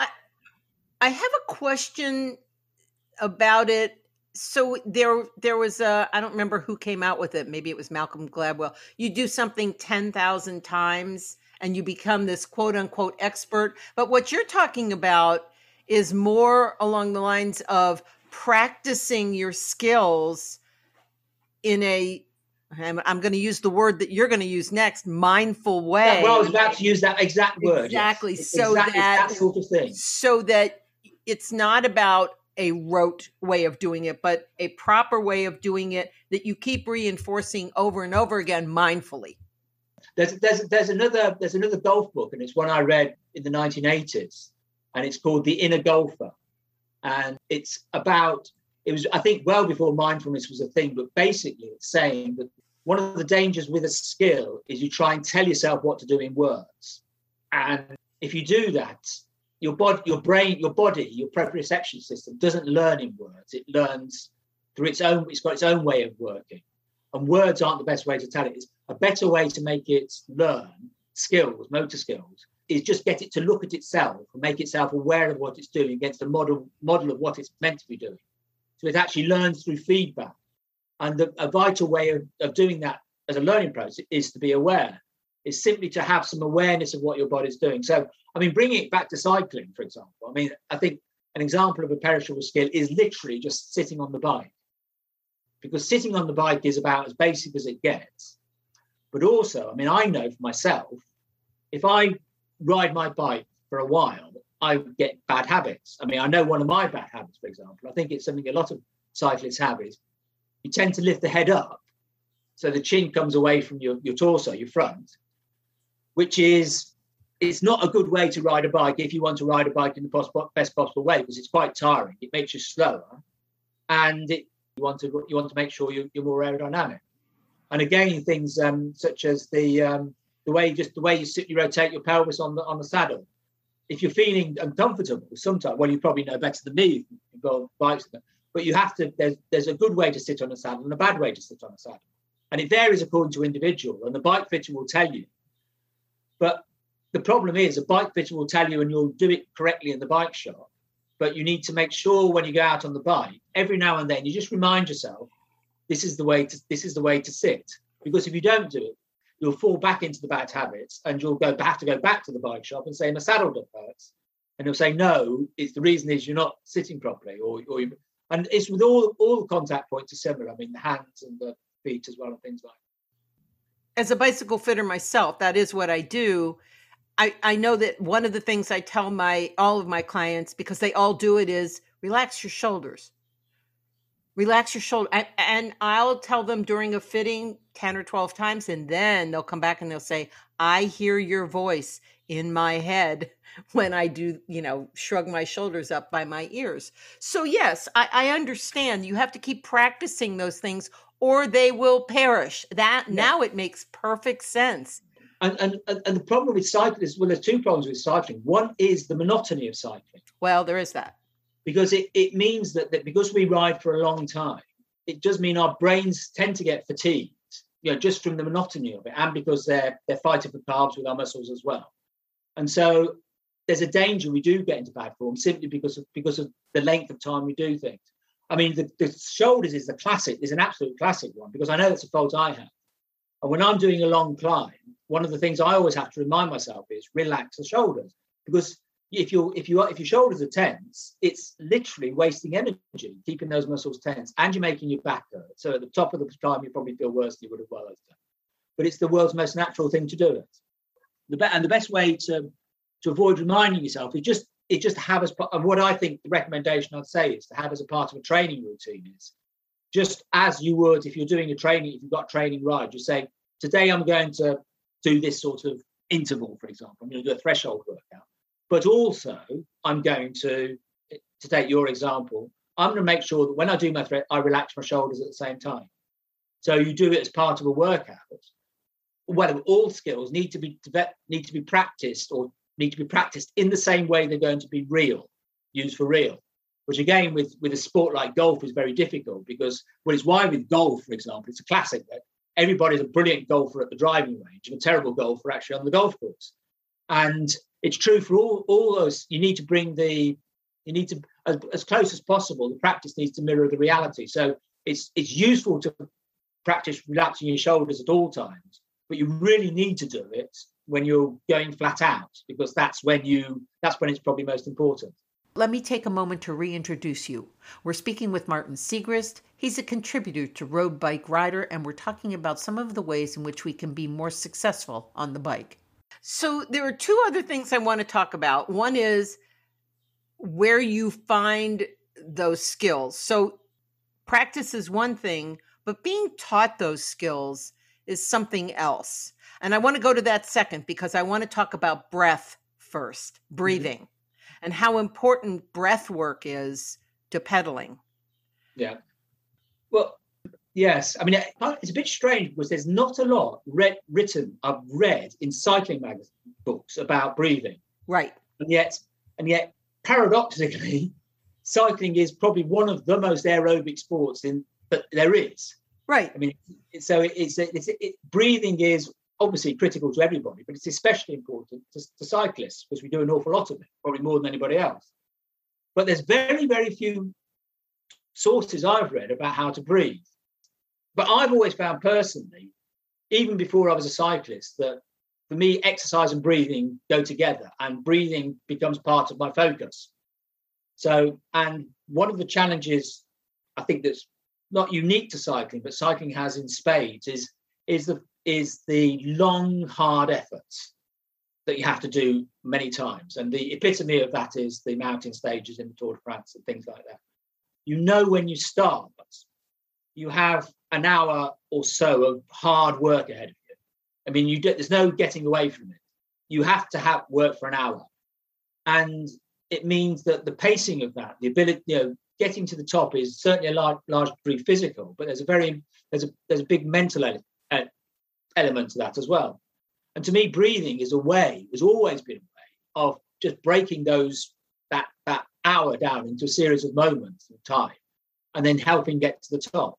I have a question about it. So there was I don't remember who came out with it. Maybe it was Malcolm Gladwell. You do something 10,000 times and you become this quote unquote expert. But what you're talking about is more along the lines of practicing your skills in I'm going to use the word that you're going to use next, mindful way. Well, I was about to use that exact word. Exactly. Yes. So that sort of thing. So that it's not about a rote way of doing it, but a proper way of doing it that you keep reinforcing over and over again mindfully. There's another golf book, and it's one I read in the 1980s, and it's called The Inner Golfer. And it was, I think, well before mindfulness was a thing, but basically it's saying that one of the dangers with a skill is you try and tell yourself what to do in words. And if you do that, your body, your proprioception system doesn't learn in words. It learns through it's got its own way of working. And words aren't the best way to tell it. It's a better way to make it learn skills, motor skills, is just get it to look at itself and make itself aware of what it's doing against the model of what it's meant to be doing. So it actually learns through feedback. And a vital way of doing that as a learning process is to be aware. It's simply to have some awareness of what your body's doing. So, I mean, bringing it back to cycling, for example, I mean, I think an example of a perishable skill is literally just sitting on the bike. Because sitting on the bike is about as basic as it gets. But also, I mean, I know for myself, if I ride my bike for a while, I get bad habits. I mean, I know one of my bad habits, for example, I think it's something a lot of cyclists have, is you tend to lift the head up so the chin comes away from your torso, your front, which is, it's not a good way to ride a bike if you want to ride a bike in the best possible way, because it's quite tiring. It makes you slower, and you want to make sure you're more aerodynamic. And again, things such as the way you rotate your pelvis on the saddle. If you're feeling uncomfortable, sometimes, well, you probably know better than me, you've got bikes, but you have to. There's a good way to sit on a saddle and a bad way to sit on a saddle, and it varies according to individual. And the bike fitter will tell you. But the problem is, a bike fitter will tell you, and you'll do it correctly in the bike shop. But you need to make sure when you go out on the bike, every now and then, you just remind yourself, this is the way to sit. Because if you don't do it, you'll fall back into the bad habits, and you'll have to go back to the bike shop and say, my saddle hurts. And you'll say, no, it's the reason is you're not sitting properly. And it's with all the contact points are similar. I mean, the hands and the feet as well, and things like that. As a bicycle fitter myself, that is what I do. I know that one of the things I tell all of my clients, because they all do it, is relax your shoulders. Relax your shoulder. And I'll tell them during a fitting 10 or 12 times, and then they'll come back and they'll say, I hear your voice in my head when I do, shrug my shoulders up by my ears. So yes, I understand you have to keep practicing those things or they will perish. Now it makes perfect sense. And the problem with cycling is, well, there's two problems with cycling. One is the monotony of cycling. Well, there is that. Because it means that because we ride for a long time, it does mean our brains tend to get fatigued, just from the monotony of it, and because they're fighting for carbs with our muscles as well. And so there's a danger we do get into bad form simply because of the length of time we do things. I mean, the shoulders is an absolute classic one, because I know that's a fault I have. And when I'm doing a long climb, one of the things I always have to remind myself is relax the shoulders, because if your shoulders are tense, it's literally wasting energy keeping those muscles tense, and you're making your back hurt. So at the top of the climb, you probably feel worse than you would have otherwise done. But it's the world's most natural thing to do it. The best way to avoid reminding yourself is just have as part. And what I think the recommendation I'd say is to have as a part of a training routine is just as you would if you're doing a training. If you've got a training ride, you say, today I'm going to do this sort of interval, for example. I'm going to do a threshold workout. But also, I'm going to take your example, I'm going to make sure that when I do my I relax my shoulders at the same time. So you do it as part of a workout. Well, all skills need to be practiced in the same way they're going to be used for real. Which again, with a sport like golf, is very difficult because, well, it's why with golf, for example, it's a classic that everybody's a brilliant golfer at the driving range and a terrible golfer actually on the golf course. And it's true for all those. You need to as close as possible. The practice needs to mirror the reality. So it's useful to practice relaxing your shoulders at all times, but you really need to do it when you're going flat out, because that's when it's probably most important. Let me take a moment to reintroduce you. We're speaking with Martin Siegrist. He's a contributor to Road Bike Rider, and we're talking about some of the ways in which we can be more successful on the bike. So there are two other things I want to talk about. One is where you find those skills. So practice is one thing, but being taught those skills is something else. And I want to go to that second because I want to talk about breath first, breathing, mm-hmm. and how important breath work is to pedaling. Yeah. Well, yes. I mean, it's a bit strange because there's not a lot written, I've read in cycling magazine books about breathing. Right. And yet, paradoxically, cycling is probably one of the most aerobic sports that there is. Right. I mean, so breathing is obviously critical to everybody, but it's especially important to cyclists because we do an awful lot of it, probably more than anybody else. But there's very, very few sources I've read about how to breathe. But I've always found personally, even before I was a cyclist, that for me, exercise and breathing go together, and breathing becomes part of my focus. So, and one of the challenges I think that's not unique to cycling, but cycling has in spades is the long, hard efforts that you have to do many times. And the epitome of that is the mountain stages in the Tour de France and things like that. You know, when you start, you have an hour or so of hard work ahead of you. I mean, there's no getting away from it. You have to have work for an hour. And it means that the pacing of that, the ability, getting to the top is certainly a large degree physical, but there's a big mental element to that as well. And to me, breathing is has always been a way of just breaking that hour down into a series of moments of time and then helping get to the top.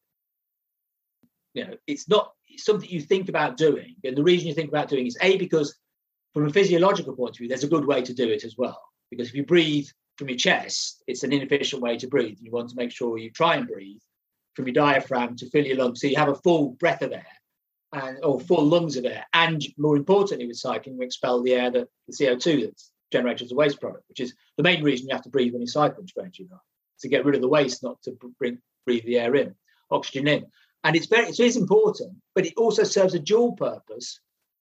It's something you think about doing. And the reason you think about doing is because from a physiological point of view, there's a good way to do it as well. Because if you breathe from your chest, it's an inefficient way to breathe. You want to make sure you try and breathe from your diaphragm to fill your lungs. So you have a full breath of air or full lungs of air. And more importantly, with cycling, we expel the air, the CO2 that's generated as a waste product, which is the main reason you have to breathe when you're cycling, strangely enough, to get rid of the waste, not to breathe the air in, oxygen in. And it is important, but it also serves a dual purpose.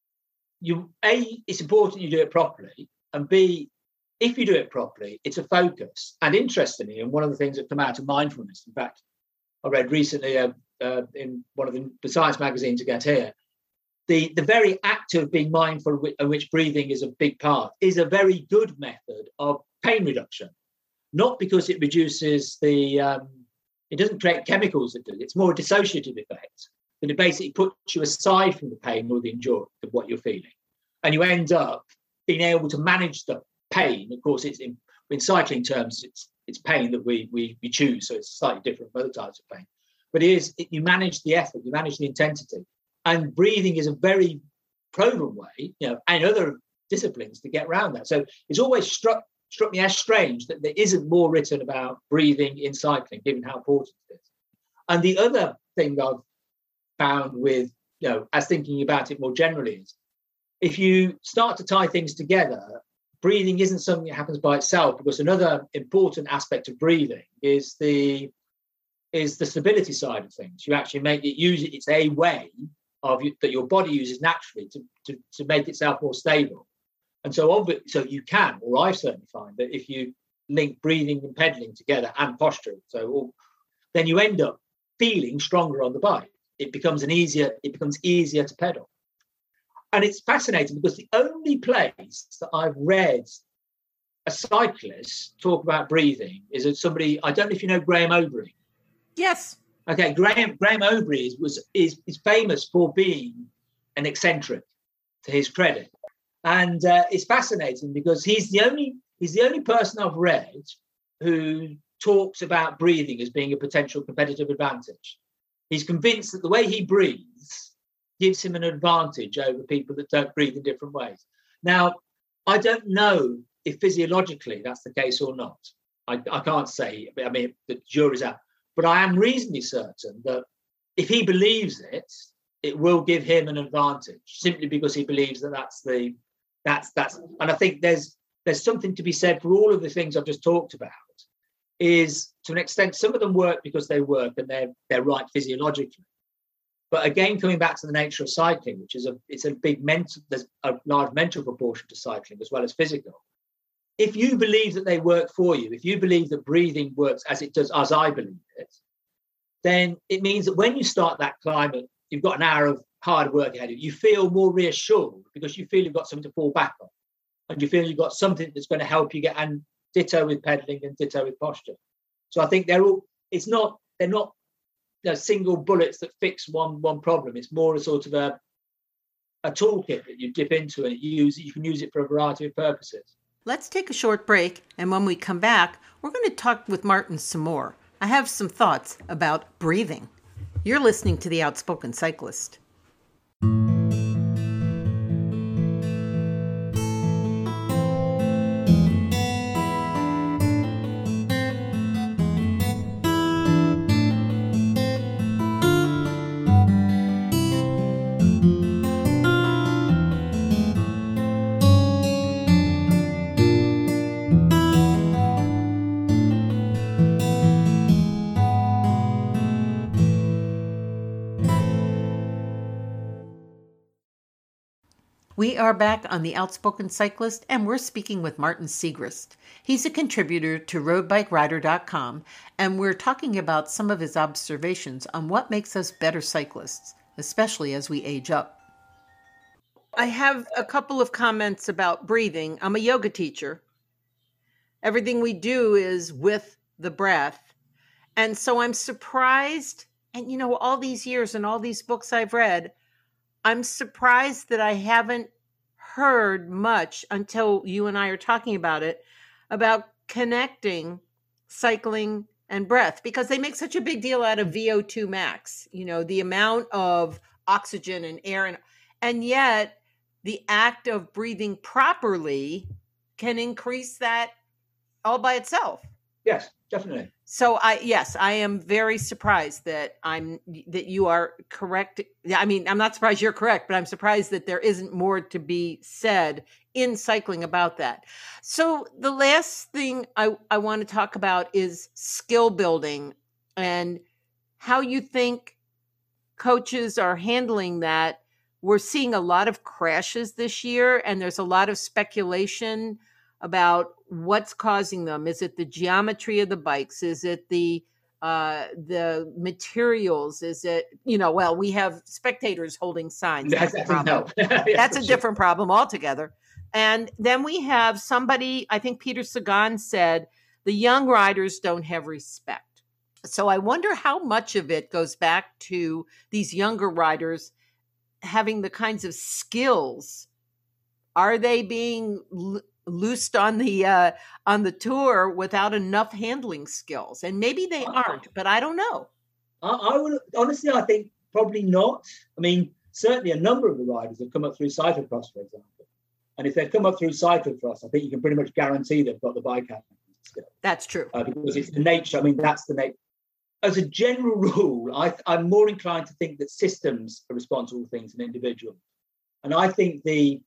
It's important you do it properly, and B, if you do it properly, it's a focus. And interestingly, and one of the things that come out of mindfulness, in fact, I read recently in one of the science magazines to get here, the very act of being mindful of which breathing is a big part is a very good method of pain reduction. Not because it reduces it doesn't create chemicals that do it. It's more a dissociative effect. That it basically puts you aside from the pain or the endurance of what you're feeling. And you end up being able to manage the pain. Of course, it's in cycling terms, it's pain that we choose. So it's slightly different from other types of pain. But you manage the effort, you manage the intensity. And breathing is a very proven way, and other disciplines to get around that. So it's always struck me as strange that there isn't more written about breathing in cycling, given how important it is. And the other thing I've found with, as thinking about it more generally is, if you start to tie things together, breathing isn't something that happens by itself, because another important aspect of breathing is the stability side of things. You actually it's a way that your body uses naturally to make itself more stable. And so you can, or I certainly find that if you link breathing and pedaling together and posture, then you end up feeling stronger on the bike. It becomes easier to pedal. And it's fascinating because the only place that I've read a cyclist talk about breathing is somebody, I don't know if you know Graham Obree. Yes. Okay, Graham Obree is famous for being an eccentric, to his credit. And it's fascinating because he's the only person I've read who talks about breathing as being a potential competitive advantage. He's convinced that the way he breathes gives him an advantage over people that don't breathe in different ways. Now, I don't know if physiologically that's the case or not. I can't say. I mean, the jury's out. But I am reasonably certain that if he believes it, it will give him an advantage, simply because he believes that that's. And I think there's something to be said for all of the things I've just talked about. Is to an extent, some of them work because they work and they're right physiologically. But again, coming back to the nature of cycling, which is it's a big mental, there's a large mental proportion to cycling as well as physical. If you believe that they work for you, if you believe that breathing works as it does, as I believe it, then it means that when you start that climb, you've got an hour of hard work ahead of you, you feel more reassured because you feel you've got something to fall back on. And you feel you've got something that's going to help you get, and ditto with pedaling and ditto with posture. So I think they're not single bullets that fix one problem. It's more a sort of a toolkit that you dip into, and you can use it for a variety of purposes. Let's take a short break, and when we come back, we're going to talk with Martin some more. I have some thoughts about breathing. You're listening to The Outspoken Cyclist. We are back on The Outspoken Cyclist, and we're speaking with Martin Siegrist. He's a contributor to roadbikerider.com, and we're talking about some of his observations on what makes us better cyclists, especially as we age up. I have a couple of comments about breathing. I'm a yoga teacher. Everything we do is with the breath. And so I'm surprised, and all these years and all these books I've read, I'm surprised that I haven't heard much until you and I are talking about it, about connecting cycling and breath, because they make such a big deal out of VO2 max, the amount of oxygen and air, and yet the act of breathing properly can increase that all by itself. Yes, definitely. So I am very surprised that you are correct. I mean, I'm not surprised you're correct, but I'm surprised that there isn't more to be said in cycling about that. So the last thing I want to talk about is skill building and how you think coaches are handling that. We're seeing a lot of crashes this year, and there's a lot of speculation about what's causing them. Is it the geometry of the bikes? Is it the materials? Is it, we have spectators holding signs. That's a problem. That's a different problem altogether. And then we have somebody, I think Peter Sagan said, the young riders don't have respect. So I wonder how much of it goes back to these younger riders having the kinds of skills. Are they being loosed on the tour without enough handling skills? And maybe they aren't, but I don't know. I would honestly, I think probably not. I mean, certainly a number of the riders have come up through cyclocross, for example. And if they've come up through cyclocross, I think you can pretty much guarantee they've got the bike handling skill. That's true. Because it's the nature. I mean, that's the nature. As a general rule, I'm more inclined to think that systems are responsible for things than individuals. And I think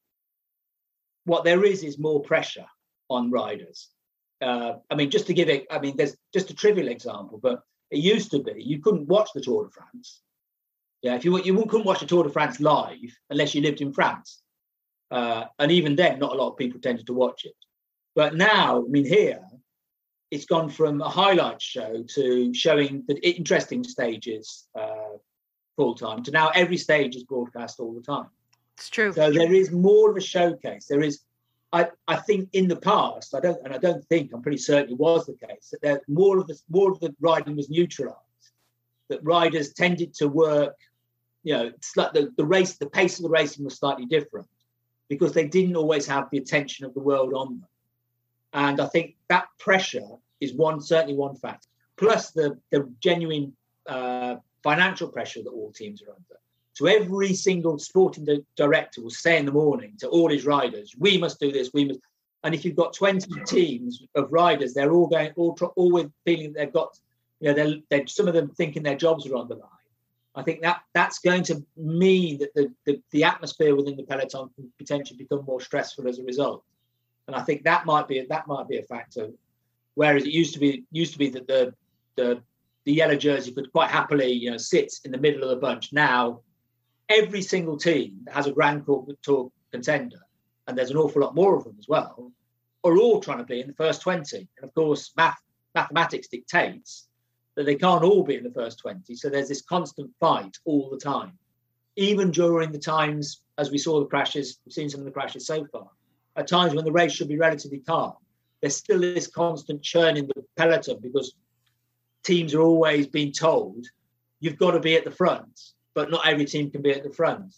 what there is more pressure on riders. I mean, just to give it, I mean, there's just a trivial example, but it used to be you couldn't watch the Tour de France. Yeah, if you couldn't watch the Tour de France live unless you lived in France. And even then, not a lot of people tended to watch it. But now, I mean, here, it's gone from a highlight show to showing the interesting stages full time to now every stage is broadcast all the time. It's true. So there is more of a showcase. There is, I think, in the past, I'm pretty certain it was the case that there more of the riding was neutralised. That riders tended to work, it's like the pace of the racing was slightly different because they didn't always have the attention of the world on them. And I think that pressure is certainly one factor. Plus the genuine financial pressure that all teams are under. So every single sporting director will say in the morning to all his riders, we must do this, we must. And if you've got 20 teams of riders, they're all with feeling that they've got, they're some of them thinking their jobs are on the line. I think that's going to mean that the atmosphere within the peloton can potentially become more stressful as a result. And I think that might be a factor. Whereas it used to be that the yellow jersey could quite happily, sit in the middle of the bunch. Now, every single team that has a Grand Tour contender, and there's an awful lot more of them as well, are all trying to be in the first 20. And of course, mathematics dictates that they can't all be in the first 20. So there's this constant fight all the time. Even during the times, as we saw the crashes, we've seen some of the crashes so far, at times when the race should be relatively calm, there's still this constant churn in the peloton because teams are always being told, you've got to be at the front, but not every team can be at the front.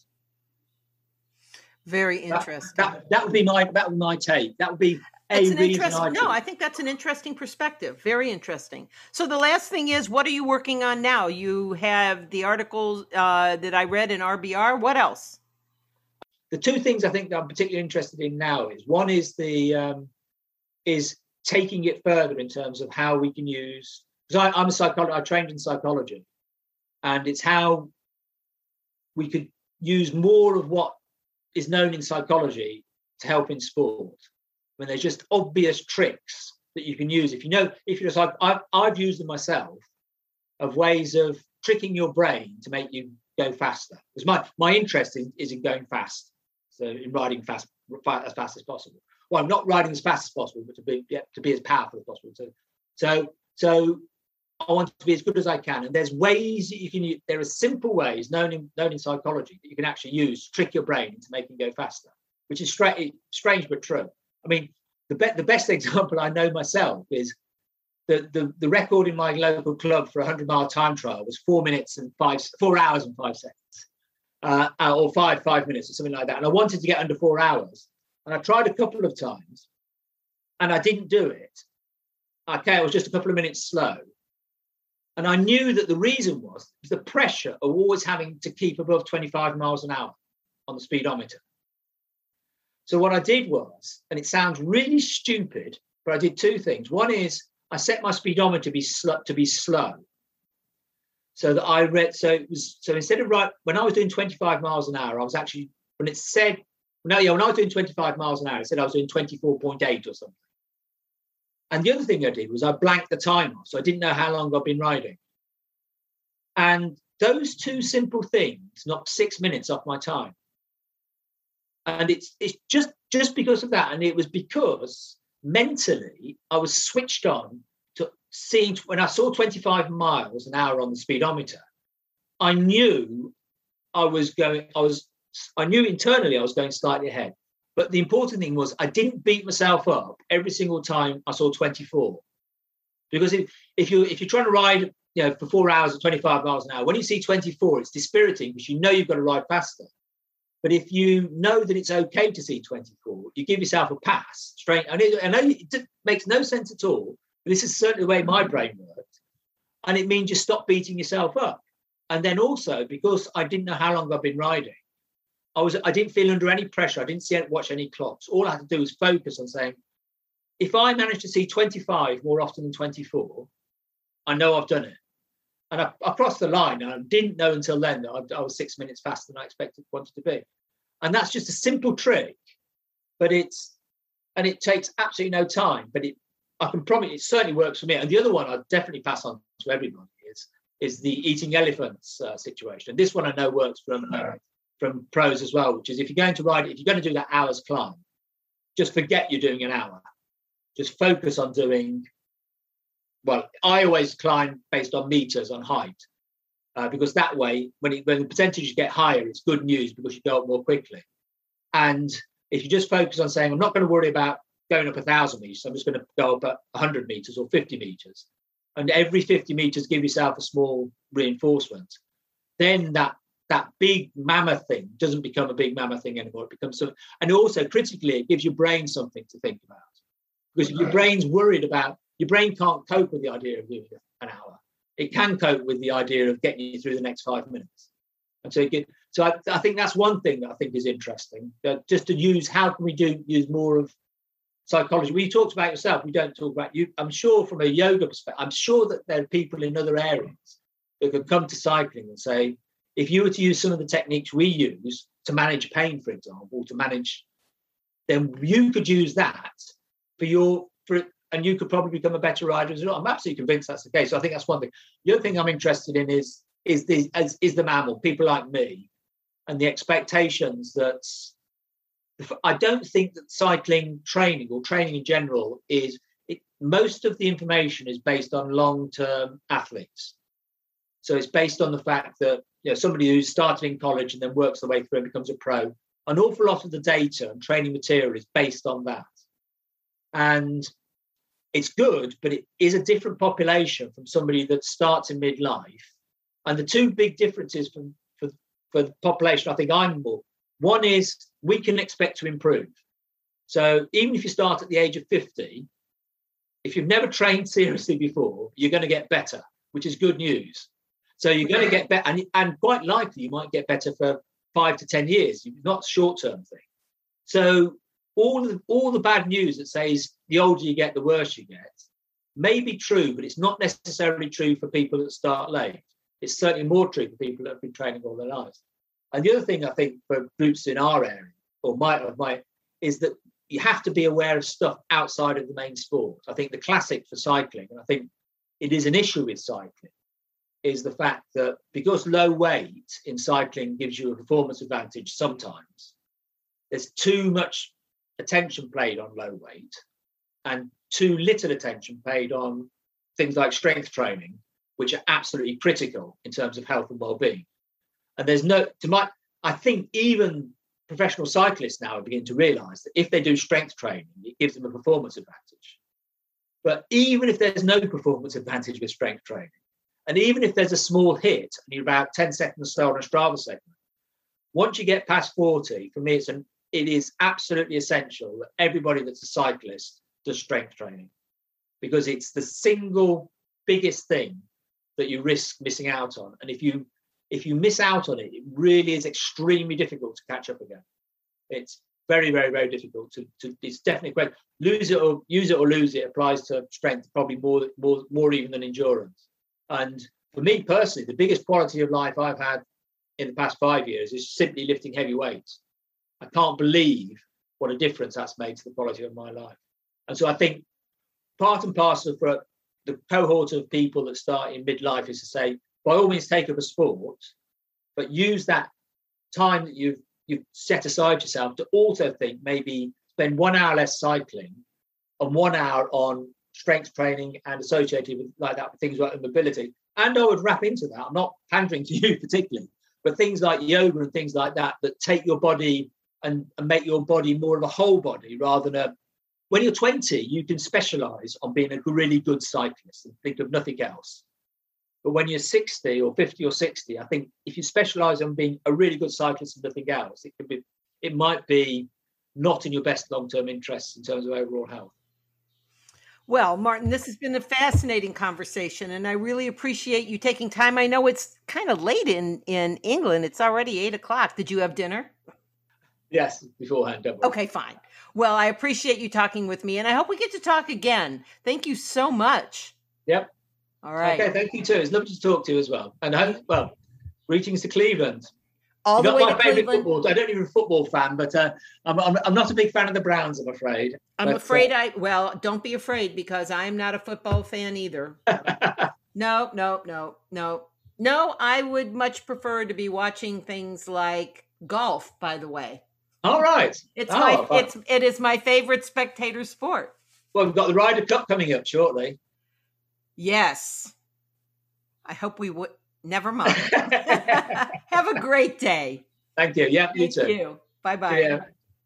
Very interesting. That would be my take. That would be a reason. I think that's an interesting perspective. Very interesting. So the last thing is, what are you working on now? You have the articles that I read in RBR. What else? The two things I think that I'm particularly interested in now is one is is taking it further in terms of how we can use. Because I'm a psychologist. I trained in psychology, and it's how we could use more of what is known in psychology to help in sport. When there's just obvious tricks that you can use. If you're like, I've used them myself, of ways of tricking your brain to make you go faster. Because my interest is in going fast. So in riding fast as fast as possible. Well, not riding as fast as possible, but to be as powerful as possible. So I want to be as good as I can. And there's ways that you can use. There are simple ways known in psychology that you can actually use to trick your brain into making it go faster, which is strange but true. I mean, the best example I know myself is the record in my local club for a 100-mile time trial was 4 hours and 5 seconds, or five minutes or something like that. And I wanted to get under 4 hours. And I tried a couple of times and I didn't do it. Okay, I was just a couple of minutes slow. And I knew that the reason was the pressure of always having to keep above 25 miles an hour on the speedometer. So what I did was, and it sounds really stupid, but I did two things. One is I set my speedometer to be slow. So that I read, so instead of when I was doing 25 miles an hour, I was actually, when I was doing 25 miles an hour, it said I was doing 24.8 or something. And the other thing I did was I blanked the time off, so I didn't know how long I'd been riding. And those two simple things knocked 6 minutes off my time. And it's just because of that. And it was because mentally I was switched on to seeing, when I saw 25 miles an hour on the speedometer, I knew I knew internally I was going slightly ahead. But the important thing was I didn't beat myself up every single time I saw 24. Because if you're trying to ride, for 4 hours at 25 miles an hour, when you see 24, it's dispiriting because you know you've got to ride faster. But if you know that it's okay to see 24, you give yourself a pass straight. I know it makes no sense at all, but this is certainly the way my brain worked. And it means you stop beating yourself up. And then also, because I didn't know how long I've been riding, I didn't feel under any pressure. I didn't watch any clocks. All I had to do was focus on saying, if I manage to see 25 more often than 24, I know I've done it. And I crossed the line, and I didn't know until then that I was 6 minutes faster than I wanted to be. And that's just a simple trick, but it takes absolutely no time. But I can promise it certainly works for me. And the other one I'd definitely pass on to everybody is the eating elephants situation. And this one I know works from pros as well, which is if you're going to do that hour's climb, just forget you're doing an hour. Just focus on doing. Well, I always climb based on meters on height, because that way, when the percentages get higher, it's good news because you go up more quickly. And if you just focus on saying, I'm not going to worry about going up 1,000 meters, I'm just going to go up 100 meters or 50 meters. And every 50 meters, give yourself a small reinforcement. Then that big mammoth thing doesn't become a big mammoth thing anymore. It becomes something. And also, critically, it gives your brain something to think about. Because if your brain's worried about, your brain can't cope with the idea of doing an hour. It can cope with the idea of getting you through the next 5 minutes. And so I think that's one thing that I think is interesting. Just to use, how can we use more of psychology? Well, you talked about yourself. We don't talk about you. I'm sure from a yoga perspective, I'm sure that there are people in other areas that could come to cycling and say, if you were to use some of the techniques we use to manage pain, for example, then you could use that and you could probably become a better rider as well. I'm absolutely convinced that's the case. So I think that's one thing. The other thing I'm interested in is the mammal, people like me, and the expectations that I don't think that cycling training or training in general most of the information is based on long-term athletes. So it's based on the fact that somebody who's started in college and then works their way through and becomes a pro. An awful lot of the data and training material is based on that. And it's good, but it is a different population from somebody that starts in midlife. And the two big differences for the population, I think one is we can expect to improve. So even if you start at the age of 50, if you've never trained seriously before, you're going to get better, which is good news. So you're going to get better, and quite likely you might get better for 5 to 10 years, not a short-term thing. So all the bad news that says the older you get, the worse you get, may be true, but it's not necessarily true for people that start late. It's certainly more true for people that have been training all their lives. And the other thing I think for groups in our area, or my is that you have to be aware of stuff outside of the main sport. I think the classic for cycling, and I think it is an issue with cycling, is the fact that because low weight in cycling gives you a performance advantage sometimes, there's too much attention paid on low weight and too little attention paid on things like strength training, which are absolutely critical in terms of health and well-being. And there's I think even professional cyclists now are beginning to realise that if they do strength training, it gives them a performance advantage. But even if there's no performance advantage with strength training, and even if there's a small hit and you're about 10 seconds slower on a Strava segment, once you get past 40, for me, it is absolutely essential that everybody that's a cyclist does strength training, because it's the single biggest thing that you risk missing out on. And if you miss out on it, it really is extremely difficult to catch up again. It's very, very, very difficult to it's definitely great. Use it or lose it applies to strength probably more even than endurance. And for me personally, the biggest quality of life I've had in the past 5 years is simply lifting heavy weights. I can't believe what a difference that's made to the quality of my life. And so I think part and parcel for the cohort of people that start in midlife is to say, by all means, take up a sport, but use that time that you've set aside yourself to also think, maybe spend 1 hour less cycling and 1 hour on strength training and associated with like that, things like mobility. And I would wrap into that, I'm not pandering to you particularly, but things like yoga and things like that take your body and make your body more of a whole body rather than when you're 20, you can specialize on being a really good cyclist and think of nothing else. But when you're 60 or 50 or 60, I think if you specialize on being a really good cyclist and nothing else, it might be not in your best long-term interests in terms of overall health. Well, Martin, this has been a fascinating conversation, and I really appreciate you taking time. I know it's kind of late in England. It's already 8:00. Did you have dinner? Yes, beforehand. Okay, fine. Well, I appreciate you talking with me, and I hope we get to talk again. Thank you so much. Yep. All right. Okay, thank you too. It's lovely to talk to you as well. And greetings to Cleveland. All the way to Cleveland. Football. I don't even a football fan, but I'm not a big fan of the Browns, I'm afraid. Don't be afraid, because I'm not a football fan either. No. I would much prefer to be watching things like golf, by the way. All right. It is my favorite spectator sport. Well, we've got the Ryder Cup coming up shortly. Yes. I hope we would. Never mind. Have a great day. Thank you. Yeah, you too. Thank you. Bye-bye. Yeah.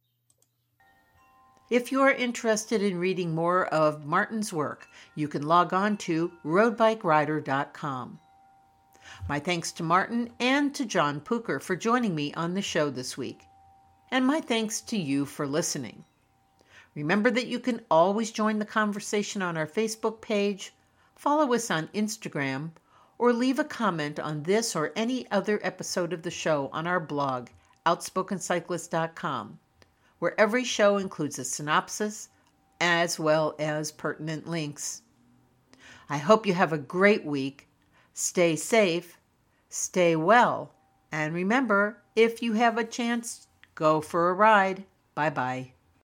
If you're interested in reading more of Martin's work, you can log on to roadbikerider.com. My thanks to Martin and to John Pucher for joining me on the show this week. And my thanks to you for listening. Remember that you can always join the conversation on our Facebook page, follow us on Instagram, or leave a comment on this or any other episode of the show on our blog, outspokencyclist.com, where every show includes a synopsis as well as pertinent links. I hope you have a great week. Stay safe, stay well, and remember, if you have a chance, go for a ride. Bye-bye.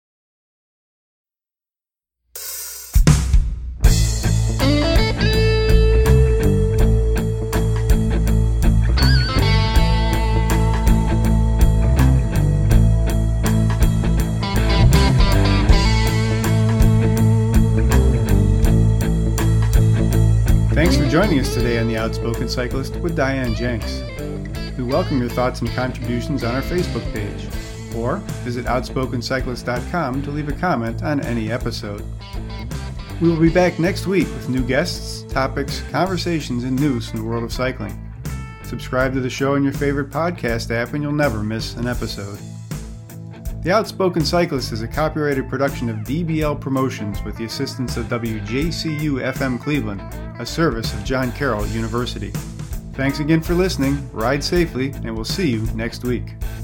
Thanks for joining us today on The Outspoken Cyclist with Diane Jenks. We welcome your thoughts and contributions on our Facebook page, or visit outspokencyclist.com to leave a comment on any episode. We will be back next week with new guests, topics, conversations, and news from the world of cycling. Subscribe to the show in your favorite podcast app and you'll never miss an episode. The Outspoken Cyclist is a copyrighted production of DBL Promotions with the assistance of WJCU FM Cleveland, a service of John Carroll University. Thanks again for listening, ride safely, and we'll see you next week.